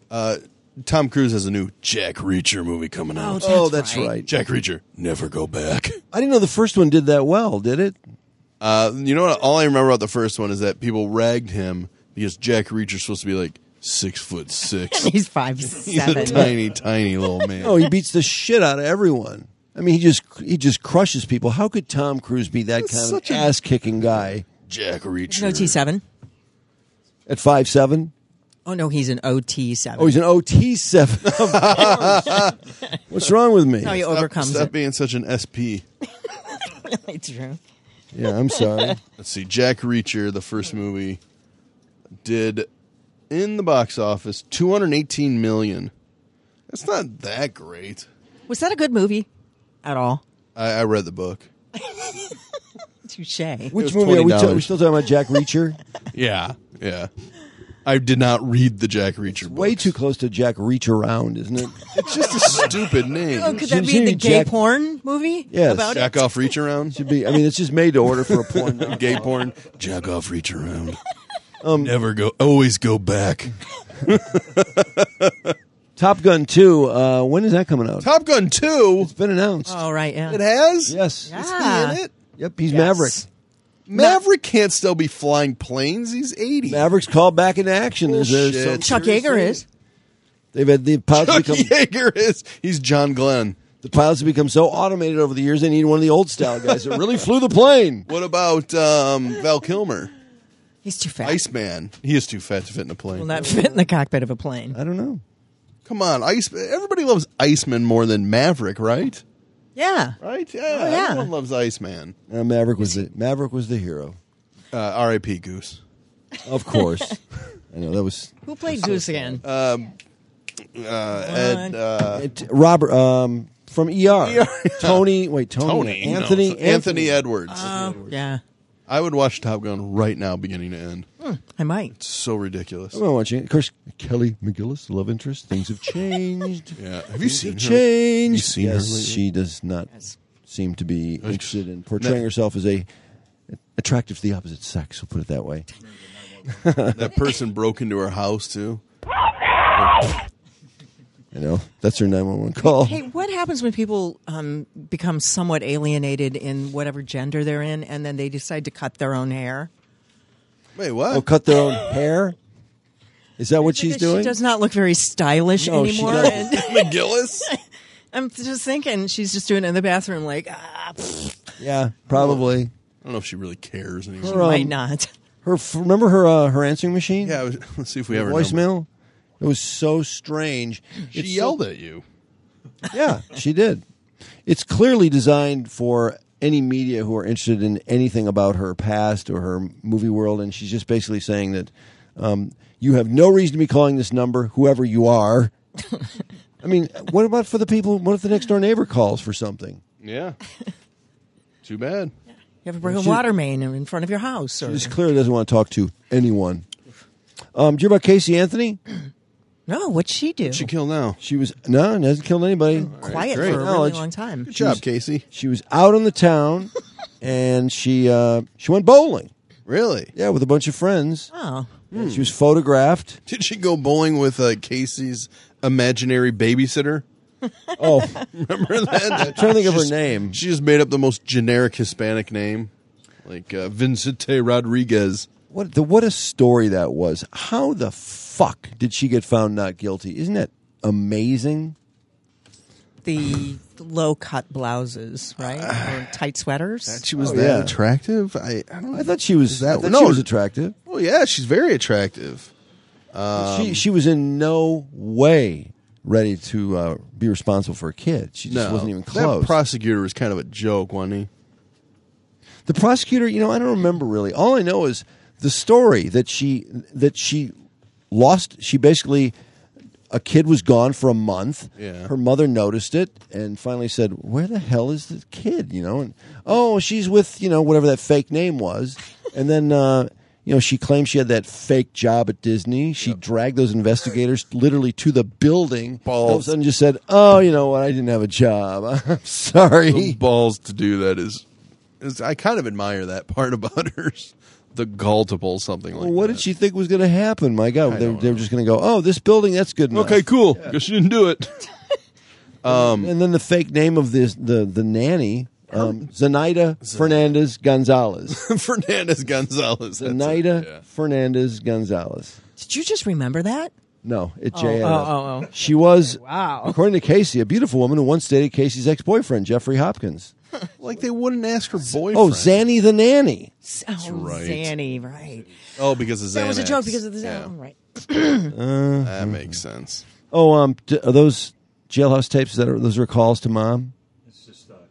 Tom Cruise has a new Jack Reacher movie coming out. That's right. Jack Reacher, never go back. I didn't know the first one did that well. Did it? You know what? All I remember about the first one is that people ragged him because Jack Reacher's supposed to be like 6'6". He's He's a 5'7". tiny, tiny little man. Oh, he beats the shit out of everyone. I mean, he just crushes people. How could Tom Cruise be that That's kind of such a- ass kicking guy Jack Reacher. No T7. at 5'7"? Oh no, he's an OT7. Oh, he's an OT7. Of course. What's wrong with me? How he overcomes Stop it. being such an SP. It's true. Yeah, I'm sorry. Let's see. Jack Reacher, the first movie, did in the box office $218 million. That's not that great. Was that a good movie? At all? I read the book. Touche. Which was movie are we, $20. we still talking about? Jack Reacher? Yeah. I did not read the Jack Reacher book. Way too close to Jack Reach Around, isn't it? It's just a stupid name. Oh, could that Should be the you gay Jack- porn movie? Yes. About Jack it? off, reach around. Should be. I mean, it's just made to order for a porn. Gay porn. Jack off, reach around. Never go. Always go back. Top Gun 2. When is that coming out? Top Gun 2. It's been announced. Oh, right, yeah. It has. Yes. Is Yeah. he in it? Yep. He's Yes. Maverick. Maverick can't still be flying planes. He's 80. Maverick's called back into action. Bullshit. some Chuck serious Yeager things. is. They've had the pilots Chuck become Yeager is. He's John Glenn. the pilots have become so automated over the years. They need one of the old style guys that really flew the plane. What about Val Kilmer? He's too fat. Iceman. He is too fat to fit in a plane. Will not fit in the cockpit of a plane. I don't know. Come on, everybody loves Iceman more than Maverick, right? Yeah. Right? Yeah, Oh, yeah. everyone loves Iceman. Maverick was the hero. R.I.P. Goose. Of course. I know that was Who played Goose again? Robert from ER. Tony. Anthony Edwards. Yeah. I would watch Top Gun right now, beginning to end. I might. It's so ridiculous. I'm watching it. Of course, Kelly McGillis, love interest. Things have changed. Yeah. Have you seen her? Changed. Have you seen her yes, lately? she does not seem to be interested in portraying herself as attractive to the opposite sex. We'll put it that way. That person broke into her house, too. You know, that's her 911 call. Hey, what happens when people become somewhat alienated in whatever gender they're in, and then they decide to cut their own hair? Wait, what? Oh, cut their own hair? Is that what she's Because doing? She does not look very stylish No, she anymore. doesn't. And McGillis? I'm just thinking she's just doing it in the bathroom like, Yeah, probably. I don't know if she really cares anymore. she might not. Remember her answering machine? Yeah, let's see if we Her ever voicemail? It was so strange. She yelled at you. Yeah, she did. It's clearly designed for any media who are interested in anything about her past or her movie world, and she's just basically saying that you have no reason to be calling this number, whoever you are. I mean, what about for the people? What if the next door neighbor calls for something? Yeah. Too bad. You have a broken water main in front of your house. Or... She just clearly doesn't want to talk to anyone. Do you hear about Casey Anthony? No, what'd she do? She killed now. She was hasn't killed anybody. Quiet great. for a really long time. Good job, Casey. She was out on the town, and she went bowling. Really? Yeah, with a bunch of friends. Oh. And she was photographed. Did she go bowling with Casey's imaginary babysitter? Oh, Remember that? I'm trying to think of her name. She just made up the most generic Hispanic name, like Vincente Rodriguez. What a story that was. How the fuck did she get found not guilty? Isn't that amazing? The low-cut blouses, right? Or tight sweaters. That she was yeah. attractive? I don't know. I thought she was. Is that- I thought no. she was attractive. Oh, yeah, she's very attractive. She was in no way ready to be responsible for a kid. She just wasn't even close. That prosecutor was kind of a joke, wasn't he? The prosecutor, I don't remember really. All I know is the story that she lost. She basically, a kid was gone for a month. Yeah. Her mother noticed it and finally said, "Where the hell is the kid?" And she's with whatever that fake name was. And then she claimed she had that fake job at Disney. She dragged those investigators literally to the building. All of a sudden, just said, "Oh, you know what? I didn't have a job. I'm sorry." The balls to do that is I kind of admire that part about her. The gall to pull something like that. What did she think was going to happen? My God, they were just going to go, "Oh, this building, that's good enough." Okay, cool. Guess she didn't do it. And then the fake name of the nanny, Zenaida Fernandez Gonzalez. Fernandez Gonzalez. Zenaida Fernandez Gonzalez. Did you just remember that? No, it JL. Oh. She was, Wow. according to Casey, a beautiful woman who once dated Casey's ex-boyfriend, Jeffrey Hopkins. Like they wouldn't ask her boyfriend. Oh, Zanny the nanny. Oh, right. Zanny, right. Oh, because of Xanax. That was a joke because of the Yeah. Xanax, right. That makes sense. Oh, are those jailhouse tapes? Those are calls to mom? It's just trial.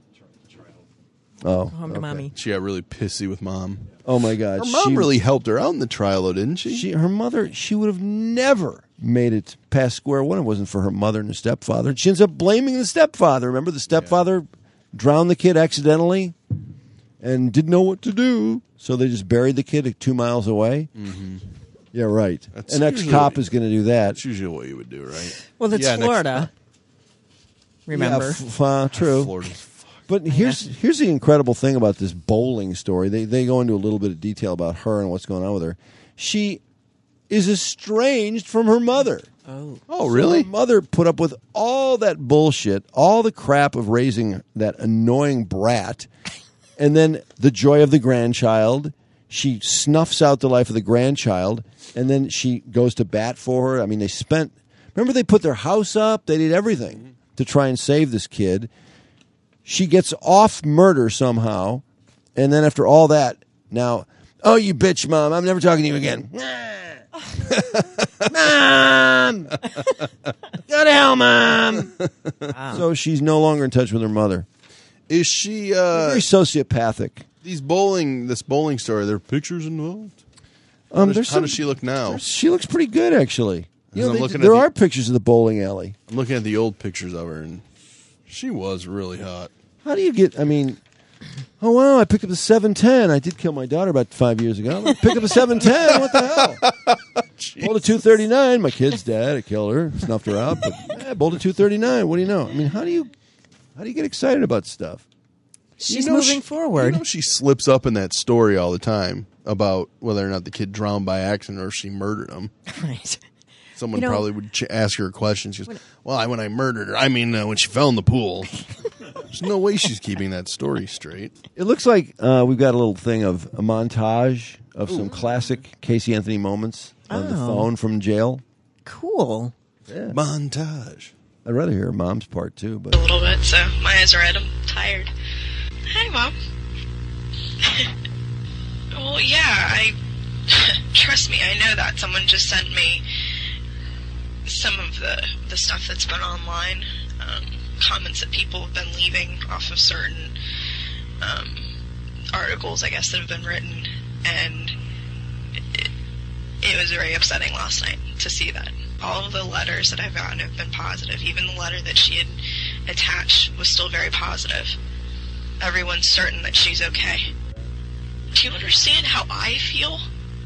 Oh, Home to mommy. She got really pissy with mom. oh my God. Her mom really helped her out in the trial, though, didn't she? Her mother, she would have never made it past square one. It wasn't for her mother and the stepfather. She ends up blaming the stepfather. Remember, the stepfather drowned the kid accidentally and didn't know what to do, so they just buried the kid 2 miles away. Mm-hmm. Yeah, right. That's An ex-cop is going to do that. That's usually what you would do, right? Well, that's Florida. Remember? Yeah, true. Florida's But here's the incredible thing about this bowling story. They go into a little bit of detail about her and what's going on with her. She is estranged from her mother. Oh, really? Her mother put up with all that bullshit, all the crap of raising that annoying brat, and then the joy of the grandchild. She snuffs out the life of the grandchild, and then she goes to bat for her. I mean, remember they put their house up? They did everything to try and save this kid. She gets off murder somehow, and then after all that, now, "Oh, you bitch, Mom, I'm never talking to you again." Mom! Go to hell, Mom! So she's no longer in touch with her mother. Is she Very sociopathic. this bowling story, are there pictures involved? How does she look now? She looks pretty good, actually. I'm looking at There the- are pictures of the bowling alley. I'm looking at the old pictures of her, and she was really hot. How do you get? I mean, Oh, wow, I picked up a 710. I did kill my daughter about 5 years ago. I picked up a 710. What the hell? Bowled a 239. My kid's dad, I killed her, snuffed her out. But bowled a 239. What do you know? I mean, how do you get excited about stuff? She's moving forward. You know, she slips up in that story all the time about whether or not the kid drowned by accident or if she murdered him. Right. Someone probably would ask her questions. She goes, well, when I murdered her, I mean, when she fell in the pool. There's no way she's keeping that story straight. It looks like we've got a little thing of a montage of some classic Casey Anthony moments on the phone from jail. Cool. Yeah. Montage. I'd rather hear Mom's part, too. But a little bit, so my eyes are red. I'm tired. Hi, Mom. Well, yeah, trust me, I know that. Someone just sent me some of the stuff that's been online, comments that people have been leaving off of certain articles, I guess, that have been written, and it was very upsetting last night to see that. All of the letters that I've gotten have been positive. Even the letter that she had attached was still very positive. Everyone's certain that she's okay. Do you understand how I feel?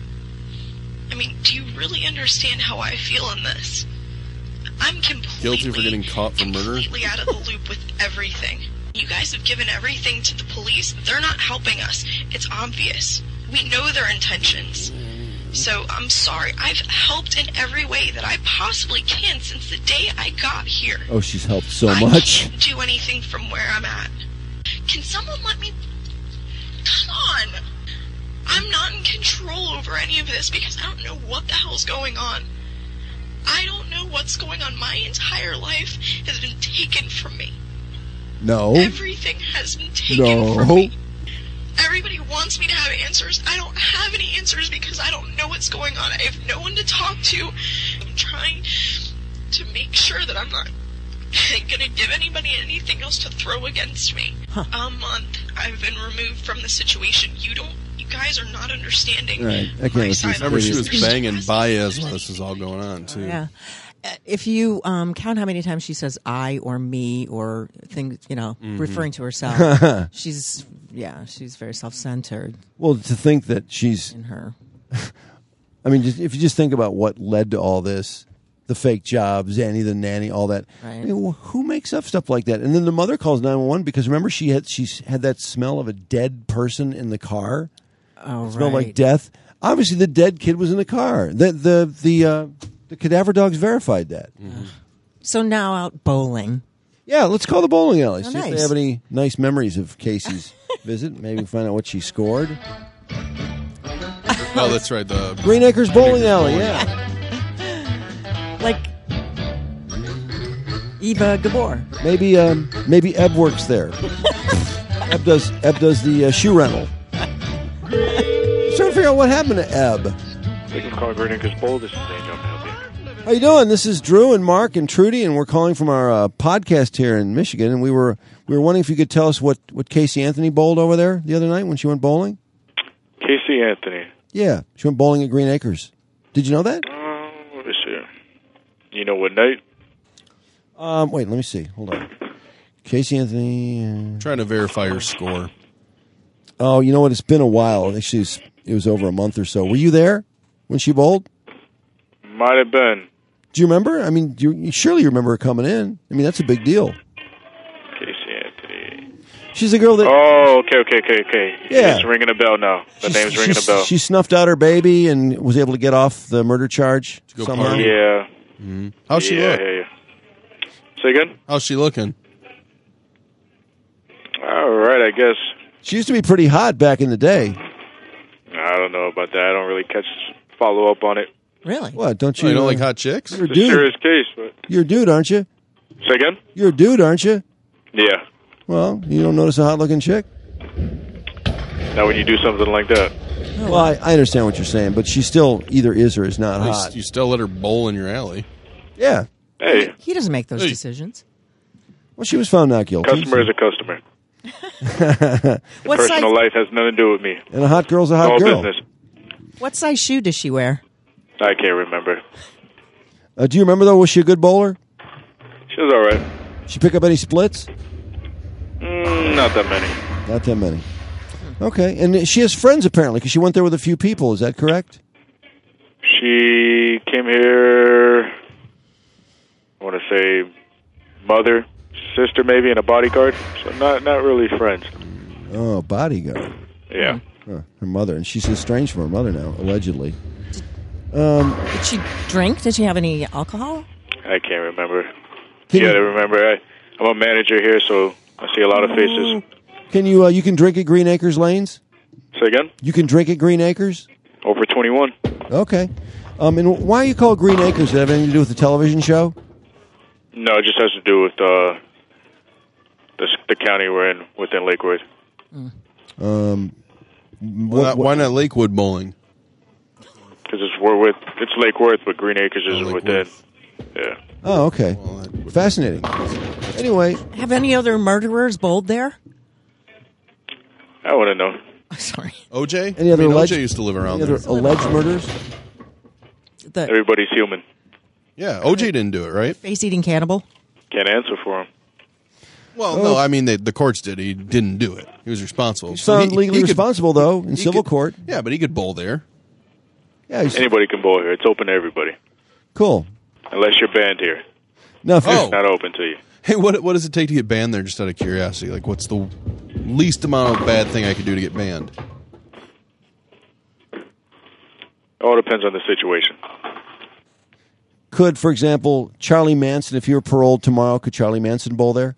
I mean, do you really understand how I feel in this? I'm guilty for getting caught for murder. Completely out of the loop with everything. You guys have given everything to the police. They're not helping us. It's obvious. We know their intentions. So I'm sorry. I've helped in every way that I possibly can since the day I got here. Oh, she's helped so much. I can't do anything from where I'm at. Can someone let me... Come on. I'm not in control over any of this because I don't know what the hell's going on. I don't know what's going on. My entire life has been taken from me. No. Everything has been taken from me. Everybody wants me to have answers. I don't have any answers because I don't know what's going on. I have no one to talk to. I'm trying to make sure that I'm not going to give anybody anything else to throw against me. A month I've been removed from the situation. You guys are not understanding. Right. My side. Remember, she was banging Baez while this was all going on, too. Yeah. If you count how many times she says I or me or things, referring to herself, she's very self-centered. Well, to think that she's in her. I mean, if you just think about what led to all this, the fake job, Zanny the nanny, all that. Right. I mean, who makes up stuff like that? And then the mother calls 911 because remember she's had that smell of a dead person in the car. Oh, right. Smelled like death. Obviously, the dead kid was in the car. The cadaver dogs verified that. Mm-hmm. So now out bowling. Yeah, let's call the bowling alley. Oh, See if nice. they have any nice memories of Casey's visit. Maybe find out what she scored. Oh, that's right. The Green Acres Bowling Alley, yeah. Like Eva Gabor. Maybe Eb works there. Eb does the shoe rental. Just trying to figure out what happened to Eb. Thank you for calling Green Acres Bowl. This is Angel. Can I help you? How you doing? This is Drew and Mark and Trudy, and we're calling from our podcast here in Michigan. And we were wondering if you could tell us what Casey Anthony bowled over there the other night when she went bowling. Casey Anthony. Yeah, she went bowling at Green Acres. Did you know that? Let me see. You know what night? Wait, let me see. Hold on. Casey Anthony. Trying to verify her score. Oh, you know what? It's been a while. Actually, it was over a month or so. Were you there when she bowled? Might have been. Do you remember? I mean, surely you remember her coming in. I mean, that's a big deal. Casey Anthony. She's a girl that... Oh, okay. Yeah. It's ringing a bell now. The name's ringing a bell. She snuffed out her baby and was able to get off the murder charge somehow. party. Yeah. Mm-hmm. How's she look? Yeah. Say again? How's she looking? All right, I guess. She used to be pretty hot back in the day. I don't know about that. I don't really follow up on it. Really? What? Don't you? You don't like hot chicks? You're a It's a dude. serious case, but... You're a dude, aren't you? Say again? You're a dude, aren't you? Yeah. Well, you don't notice a hot-looking chick? Now when you do something like that. Well, I understand what you're saying, but she still either is or is not hot. You still let her bowl in your alley. Yeah. Hey. He doesn't make those decisions. Well, she was found not guilty. Customer is a customer. What Personal size? life has nothing to do with me. And a hot girl's a hot All girl. business. What size shoe does she wear? I can't remember. Do you remember, though, was she a good bowler? She was all right. She pick up any splits? Not that many. Not that many. Okay, and she has friends apparently because she went there with a few people. Is that correct? She came here, I want to say mother, sister maybe, and a bodyguard. So not really friends. Oh, bodyguard. Yeah. Her mother, and she's estranged from her mother now, allegedly. Did she drink? Did she have any alcohol? I can't remember. I remember. I'm a manager here, so I see a lot of faces. Can you can drink at Green Acres Lanes? Say again? You can drink at Green Acres? Over 21. Okay. And why are you called Green Acres? Does it have anything to do with the television show? No, it just has to do with the county we're in within Lakewood. Why not Lakewood Bowling? Because it's Lake Worth, but Green Acres isn't within. Yeah. Oh, okay. Fascinating. Anyway. Have any other murderers bowled there? I want to know. Sorry. OJ? Any other OJ used to live around there. Other alleged murders? Everybody's human. Yeah, OJ didn't do it, right? Face-eating cannibal? Can't answer for him. Well, no, I mean, the courts did. He didn't do it. He was responsible. He's found legally responsible, though, in civil court. Yeah, but he could bowl there. Yeah, anybody can bowl here. It's open to everybody. Cool. Unless you're banned here. No, it's not open to you. Hey, what does it take to get banned there, just out of curiosity? Like, what's the least amount of bad thing I could do to get banned? All depends on the situation. Could, for example, Charlie Manson, if you were paroled tomorrow, could Charlie Manson bowl there?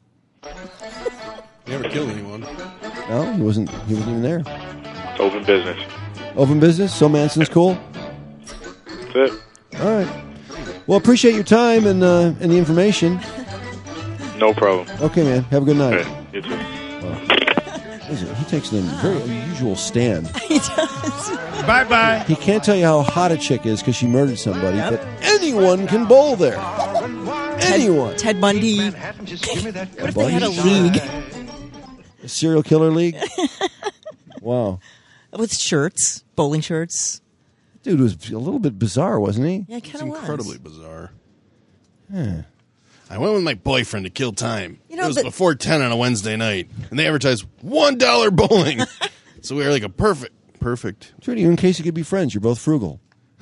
He never killed anyone. No, he wasn't even there. It's open business. Open business? So Manson's cool? That's it. All right. Well, appreciate your time and the information. No problem. Okay, man. Have a good night. Okay, you too. Listen, he takes an very unusual stand. He does. Bye-bye. He can't tell you how hot a chick is because she murdered somebody, but anyone can bowl there. Anyone. Ted Bundy. What if they had a league? A serial killer league? Wow. With shirts, bowling shirts. Dude was a little bit bizarre, wasn't he? Yeah, kind of was. Incredibly bizarre. Yeah. I went with my boyfriend to kill time. You know, it was before 10 on a Wednesday night, and they advertised $1 bowling. So we were like a perfect. Trudy, in case you could be friends, you're both frugal.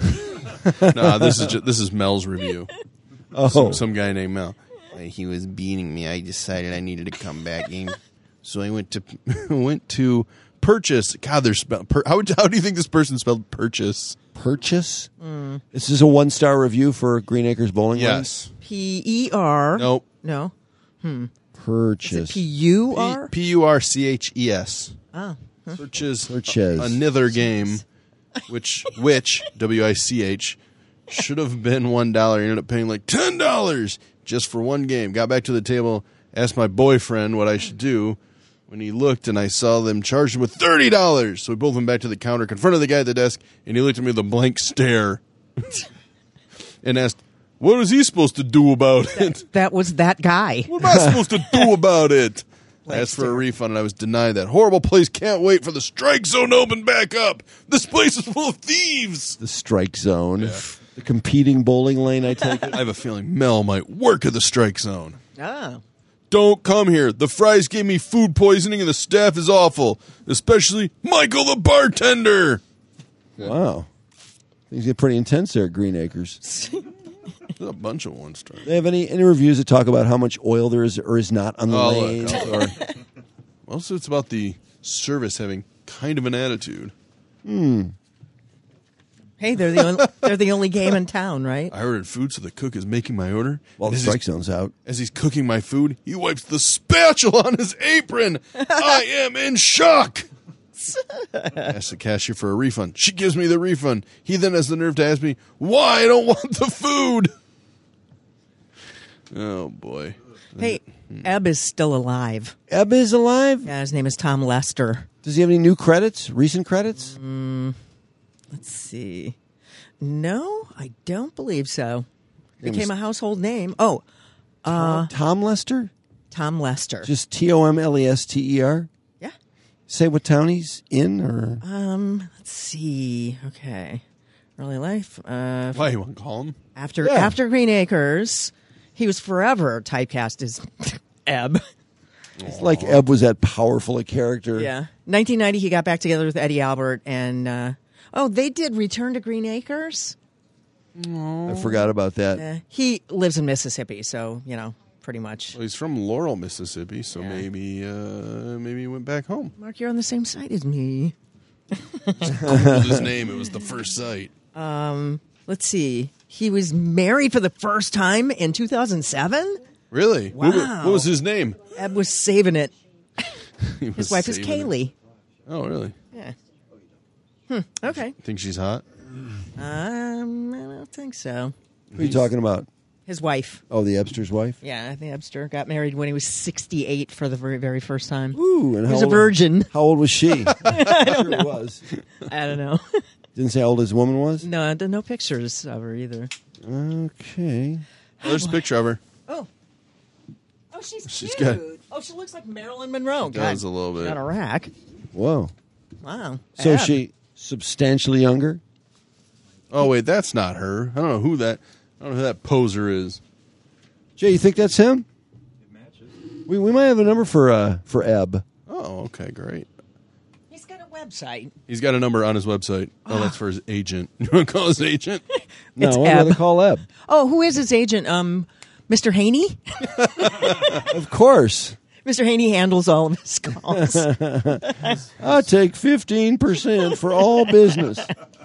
No, this is Mel's review. Oh, some guy named Mel. He was beating me. I decided I needed to come back in, so I went to purchase. God, they're spelled. How do you think this person spelled purchase? Purchase. This is a 1-star review for Green Acres Bowling. Yes. P-E-R. Nope. No. Purchase. Is it P-U-R? P-U-R-C-H-E-S. Oh. Purchase. Another game, which W-I-C-H, should have been $1. Ended up paying like $10 just for one game. Got back to the table, asked my boyfriend what I should do. When he looked and I saw them charged him with $30. So we both went back to the counter, confronted the guy at the desk, and he looked at me with a blank stare and asked, what is he supposed to do about it? That was that guy. What am I supposed to do about it? I asked for a refund, and I was denied that. Horrible place. Can't wait for the strike zone to open back up. This place is full of thieves. The strike zone. Yeah. The competing bowling lane, I take it. I have a feeling Mel might work at the strike zone. Oh. Don't come here. The fries gave me food poisoning, and the staff is awful. Especially Michael the bartender. Wow. Things get pretty intense there at Green Acres. There's a bunch of 1-stars. They have any reviews that talk about how much oil there is or is not on the lane? Also, it's about the service having kind of an attitude. Hey, they're the only game in town, right? I ordered food, so the cook is making my order. While the strike zone's out. As he's cooking my food, he wipes the spatula on his apron. I am in shock. I asked the cashier for a refund. She gives me the refund. He then has the nerve to ask me why I don't want the food. Oh, boy. Hey, Ebb is still alive. Ebb is alive? Yeah, his name is Tom Lester. Does he have any new credits? Recent credits? Let's see. No, I don't believe so. Became a household name. Oh. Tom Lester? Tom Lester. Just Tomlester? Yeah. Say what town he's in? Or Let's see. Okay. Early life. Why, you want to call him? After Green Acres, he was forever typecast as Ebb. It's like Ebb was that powerful a character. Yeah. 1990, he got back together with Eddie Albert, and they did Return to Green Acres. I forgot about that. He lives in Mississippi, so pretty much. Well, he's from Laurel, Mississippi, so maybe he went back home. Mark, you're on the same site as me. Googled his name. It was the first site. Let's see. He was married for the first time in 2007. Really? Wow. What was his name? Ebb was saving it. His wife is Kaylee. Oh, really? Yeah. Okay. Think she's hot? I don't think so. Who are you talking about? His wife. Oh, the Ebster's wife? Yeah, I think Ebster got married when he was 68 for the very, very first time. Ooh, and he was a virgin. How old was she? I don't know. Was. I don't know. Didn't say how old his woman was? No, no pictures of her either. Okay. There's a picture of her. Oh, she's cute. got. She looks like Marilyn Monroe. Does a little bit. Got a rack. Whoa. Wow. So is she substantially younger? Oh wait, that's not her. I don't know who that poser is. Jay, you think that's him? It matches. We might have a number for Ebb. Oh, okay, great. He's got a website. He's got a number on his website. Oh, that's for his agent. You want to call his agent? No, It's I'd Ebb. rather call Ebb. Oh, who is his agent? Mr. Haney? Of course. Mr. Haney handles all of his calls. I'll take 15% for all business.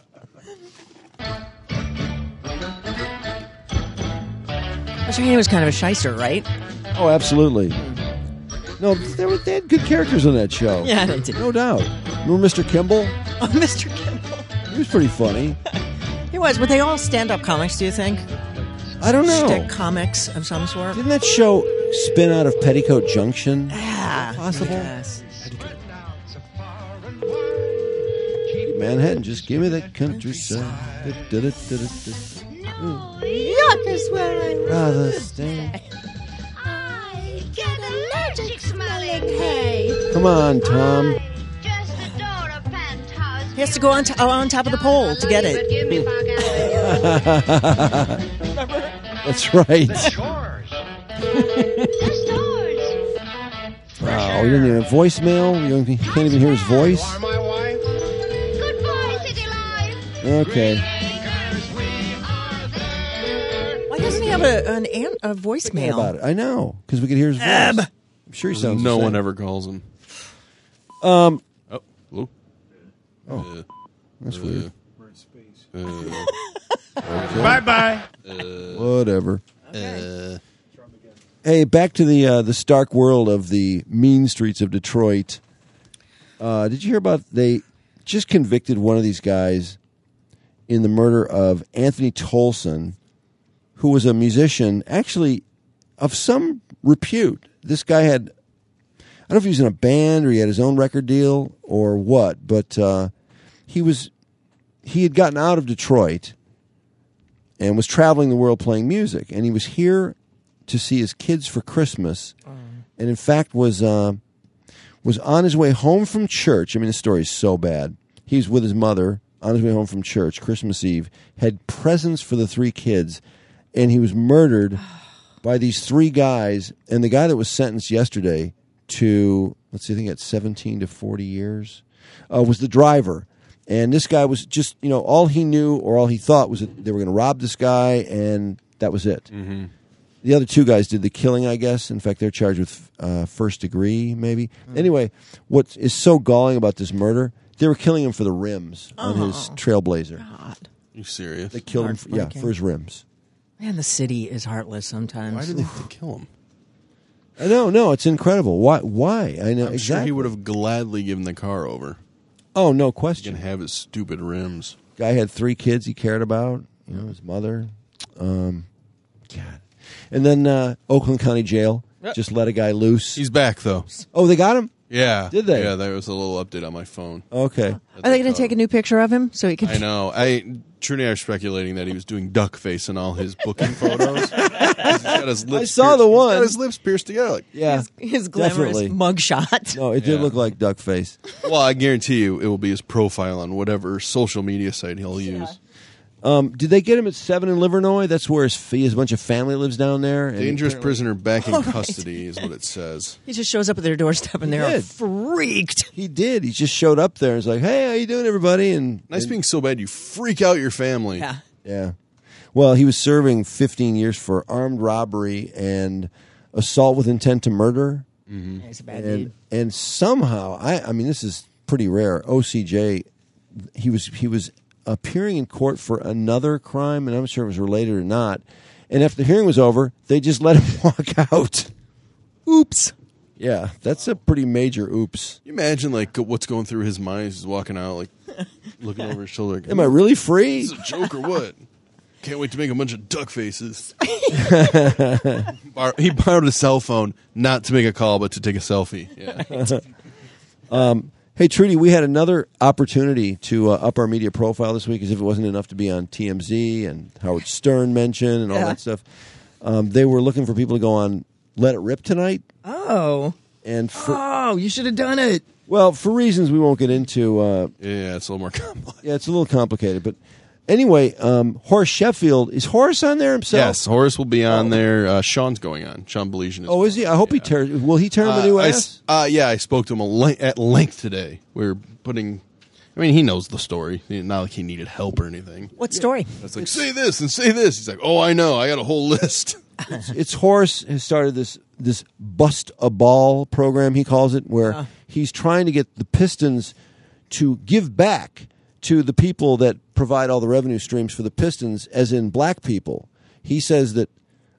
Mr. Haney was kind of a shyster, right? Oh, absolutely. No, they had good characters on that show. Yeah, they did. No doubt. Remember Mr. Kimball? Oh, Mr. Kimball. He was pretty funny. He was. Were they all stand-up comics, do you think? I don't know. Shtick comics of some sort? Didn't that show spin out of Petticoat Junction? Yeah. Possible? Yes. Manhattan, just give me that countryside. New York is where I Rather stay. I get allergic smelling hay. Come on, Tom. Just adore a penthouse. He has to go on top of the pole to get it. Give me Park Avenue. That's right. The stores. Wow, you didn't even have voicemail? You can't even hear his voice? Goodbye, City Life. Okay. Why doesn't he have a Thinking voicemail? about it. I know, because we could hear his voice. I'm sure he sounds No the same. one ever calls him. Um, Oh, hello? Oh, that's weird. Bye-bye. Whatever. Hey, back to the stark world of the mean streets of Detroit. Did you hear about they just convicted one of these guys in the murder of Anthony Tolson, who was a musician, actually of some repute. This guy had, I don't know if he was in a band or he had his own record deal or what, but he had gotten out of Detroit and was traveling the world playing music, and he was here to see his kids for Christmas, and in fact was on his way home from church. I mean, the story is so bad. He was with his mother on his way home from church, Christmas Eve, had presents for the three kids, and he was murdered by these three guys. And the guy that was sentenced yesterday to, let's see, I think it's 17 to 40 years, was the driver. And this guy was just, all he knew or all he thought was that they were going to rob this guy, and that was it. Mm-hmm. The other two guys did the killing, I guess. In fact, they're charged with first degree, maybe. Anyway, what is so galling about this murder, they were killing him for the rims on his Trailblazer. God. You serious? They killed him for his rims. Man, the city is heartless sometimes. Why did they have to kill him? I know, no, it's incredible. Why? I know I'm exactly. sure he would have gladly given the car over. Oh, no He question. can have his stupid rims. Guy had three kids he cared about. His mother. God. And then Oakland County Jail just let a guy loose. He's back, though. Oh, they got him? Yeah. Did they? Yeah, there was a little update on my phone. Okay. Are they going to take a new picture of him so he can? I know. Trudy and I are speculating that he was doing duck face in all his booking photos. He's got his lips I saw the one. He's got his lips pierced together. Like, Yeah. his glamorous definitely. mugshot. No, it did Yeah. look like duck face. well, I guarantee you it will be his profile on whatever social media site he'll use. Did they get him at 7 in Livernois? That's where he has a bunch of family lives down there. And Dangerous prisoner back in Oh, right. custody is what it says. He just shows up at their doorstep and they're did. freaked. He did. He just showed up there and was like, "Hey, how you doing, everybody?" And Nice being so bad you freak out your family. Yeah. yeah. Well, he was serving 15 years for armed robbery and assault with intent to murder. He's a bad dude. And somehow, I mean, this is pretty rare. OCJ, he was appearing in court for another crime, and I'm not sure if it was related or not. And after the hearing was over, they just let him walk out. Oops. Yeah, that's a pretty major oops. You imagine like what's going through his mind as he's walking out, like looking over his shoulder. Like, Am I really free? Is this a joke or what? Can't wait to make a bunch of duck faces. He borrowed a cell phone not to make a call, but to take a selfie. Yeah. Hey, Trudy, we had another opportunity to up our media profile this week, as if it wasn't enough to be on TMZ and Howard Stern mentioned and all that stuff. They were looking for people to go on Let It Rip tonight. Oh. And you should have done it. Well, for reasons we won't get into. Yeah, it's a little more complex. Yeah, it's a little complicated. But anyway, Horace Sheffield, is Horace on there himself? Yes, Horace will be on there. Sean's going on. Sean Belesian is. Oh, is he? I hope he tears. Will he turn him a new ass? Yeah, I spoke to him at length today. We're putting. I mean, he knows the story. Not like he needed help or anything. What story? It's like, say this and say this. He's like, oh, I know. I got a whole list. It's Horace has started this bust a ball program, he calls it, where he's trying to get the Pistons to give back to the people that provide all the revenue streams for the Pistons, as in black people. He says that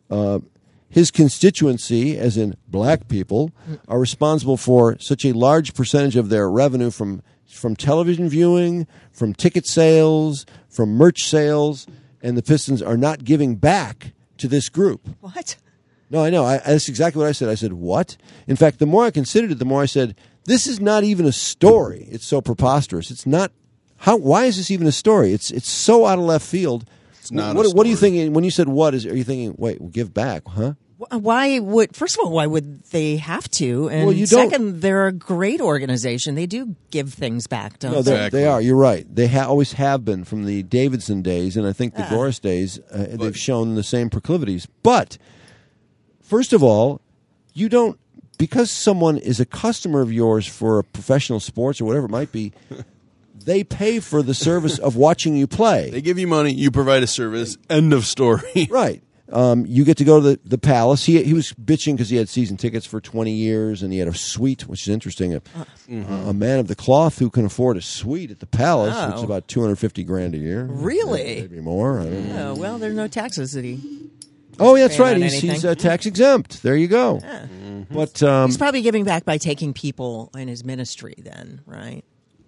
his constituency, as in black people, are responsible for such a large percentage of their revenue from television viewing, from ticket sales, from merch sales, and the Pistons are not giving back to this group. What? No, I know. That's exactly what I said. I said, what? In fact, the more I considered it, the more I said, this is not even a story. It's so preposterous. It's not. Why is this even a story? It's so out of left field. It's not. What are you thinking when you said what? Are you thinking, wait, we'll give back, huh? First of all, why would they have to? And Well, you don't- second, they're a great organization. They do give things back, don't No, they? they are. You're right. They always have been from the Davidson days, and I think the Goris days. They've shown the same proclivities. But first of all, you don't, because someone is a customer of yours for a professional sports or whatever it might be. They pay for the service of watching you play. They give you money. You provide a service. End of story. Right. You get to go to the Palace. He was bitching because he had season tickets for 20 years, and he had a suite, which is interesting. A man of the cloth who can afford a suite at the Palace, which is about $250,000 a year. Really? Maybe more. I don't know. Oh, well, there's no taxes that he. Oh, yeah, that's paying right. on He's anything. tax exempt. There you go. Yeah. But He's probably giving back by taking people in his ministry, then, right?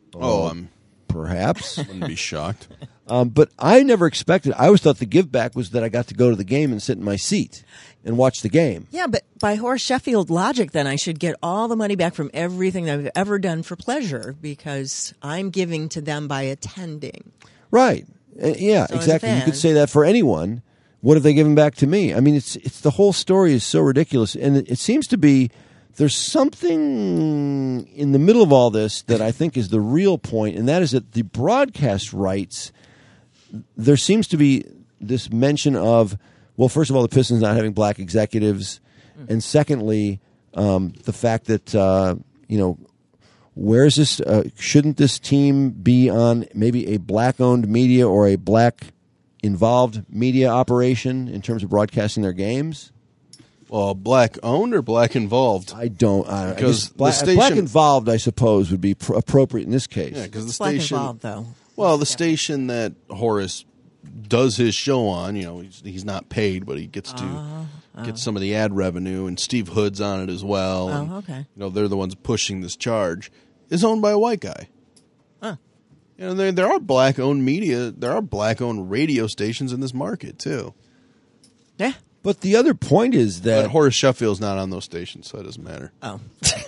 perhaps. Wouldn't be shocked. But I never expected. I always thought the give back was that I got to go to the game and sit in my seat and watch the game. Yeah, but by Horace Sheffield logic, then I should get all the money back from everything I've ever done for pleasure because I'm giving to them by attending. Right. Yeah, So as a exactly. You fan- could say that for anyone. What have they given back to me? I mean, it's the whole story is so ridiculous, and it seems to be there's something in the middle of all this that I think is the real point, and that is that the broadcast rights. There seems to be this mention of, well, first of all, the Pistons not having black executives, and secondly, the fact that where is this? Shouldn't this team be on maybe a black-owned media or a black-involved media operation in terms of broadcasting their games? Well, black owned or black involved? I don't. Because black, the station, black involved, I suppose, would be appropriate in this case. Yeah, because the Black station. involved, though. Well, the station that Horace does his show on, he's not paid, but he gets to get some of the ad revenue, and Steve Hood's on it as well. Oh, okay. They're the ones pushing this charge. Is owned by a white guy. Huh. There are black-owned media. There are black-owned radio stations in this market too. Yeah. But the other point is that But Horace Sheffield's not on those stations, so it doesn't matter. Oh.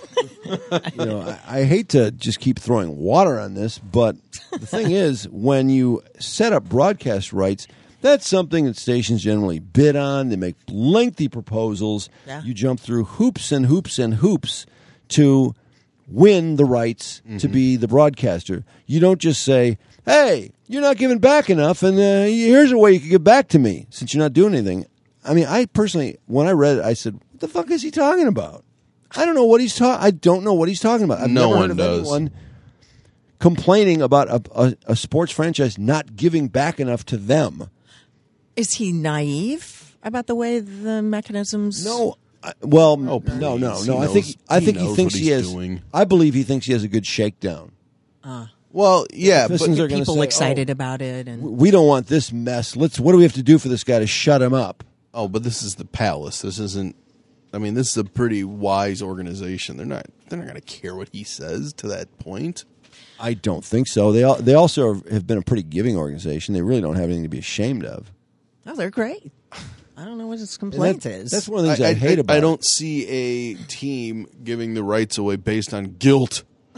I hate to just keep throwing water on this, but the thing is, when you set up broadcast rights, that's something that stations generally bid on. They make lengthy proposals. Yeah. You jump through hoops and hoops and hoops to win the rights to be the broadcaster. You don't just say, hey, you're not giving back enough, and here's a way you can give back to me since you're not doing anything. I mean, I personally, when I read it, I said, what the fuck is he talking about? I don't know what he's talking. I don't know what he's talking about. I've No never one heard of does. anyone complaining about a sports franchise not giving back enough to them. Is he naive about the way the mechanisms? No. No. please. No. He I think he knows thinks what he he's has. doing. I believe he thinks he has a good shakedown. Well, yeah, but Pistons are gonna People say, excited about it, and we don't want this mess. What do we have to do for this guy to shut him up? oh, but this is the Palace. This isn't. I mean, this is a pretty wise organization. They're not going to care what he says to that point. I don't think so. They also have been a pretty giving organization. They really don't have anything to be ashamed of. oh, they're great. I don't know what his complaint is. That's one of the things I hate about I it. don't see a team giving the rights away based on guilt.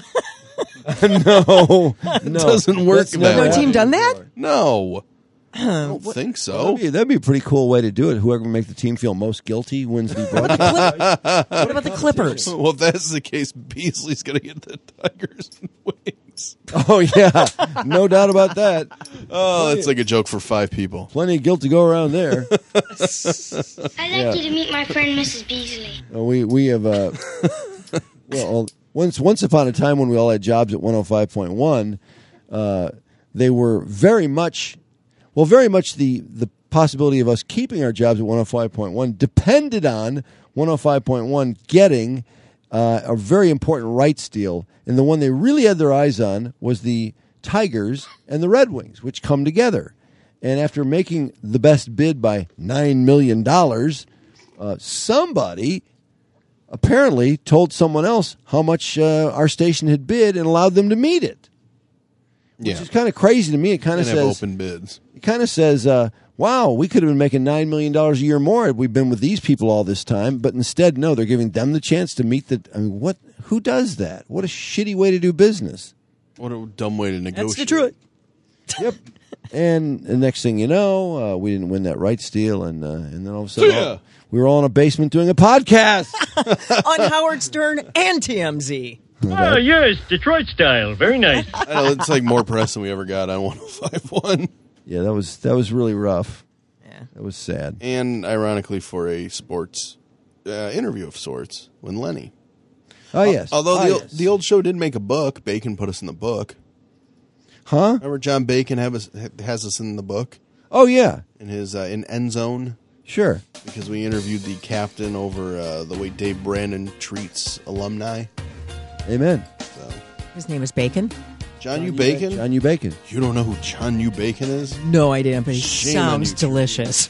No, It doesn't work That's that never way. no team done that? No, I don't think so. That'd be a pretty cool way to do it. Whoever can make the team feel most guilty wins the broadcast. What about the Clippers? Well, if that's the case, Beasley's going to get the Tigers and wings. Oh yeah, no doubt about that. Oh, that's like a joke for 5 people. Plenty of guilt to go around there. I'd like you to meet my friend Mrs. Beasley. We have well, once upon a time when we all had jobs at 105.1, they were very much the possibility of us keeping our jobs at 105.1 depended on 105.1 getting a very important rights deal, and the one they really had their eyes on was the Tigers and the Red Wings, which come together. And after making the best bid by $9 million, somebody apparently told someone else how much our station had bid and allowed them to meet it. Which is kind of crazy to me. It kind of And says have open bids. It kind of says, "Wow, we could have been making $9 million a year more had we been with these people all this time." But instead, no, they're giving them the chance to meet the. I mean, what? Who does that? What a shitty way to do business. What a dumb way to negotiate. That's the truth. Yep. And the next thing you know, we didn't win that rights deal, and then all of a sudden, we were all in a basement doing a podcast On Howard Stern and TMZ. Oh, yes, Detroit style. Very nice. I know, it's like more press than we ever got on 105.1. Yeah, that was really rough. Yeah, that was sad. And ironically, for a sports interview of sorts, when Lenny. Oh yes. Although the old show did make a book. Bacon put us in the book. Huh? Remember John Bacon has us in the book? Oh yeah. In his in End Zone. Sure. Because we interviewed the captain over the way Dave Brandon treats alumni. Amen. So, his name is Bacon. John U. Bacon? John U. Bacon. You don't know who John U. Bacon is? No idea, but he Shame on sounds you. delicious.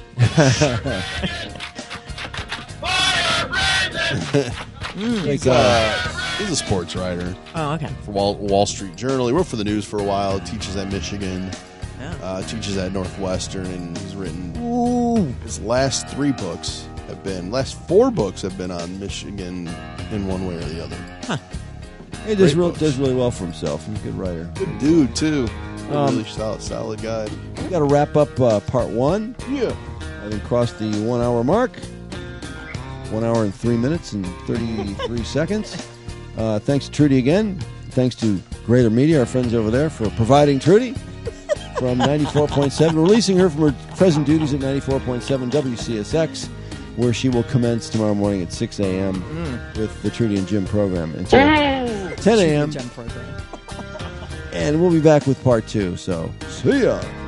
He's a sports writer. Oh, okay. For Wall Street Journal. He wrote for the news for a while. Teaches at Michigan. Teaches at Northwestern, and he's written his last 4 books have been on Michigan in one way or the other. Huh. He does really well for himself. He's a good writer. Good dude too. Really solid guy. We got to wrap up part 1. Yeah. Having crossed the 1 hour mark. 1 hour and 3 minutes and 33 seconds. Thanks to Trudy again. Thanks to Greater Media, our friends over there, for providing Trudy from 94.7, releasing her from her present duties at 94.7 WCSX, where she will commence tomorrow morning at 6 a.m. with the Trudy and Jim program until 10 a.m. Jim program. And we'll be back with part 2. So, see ya.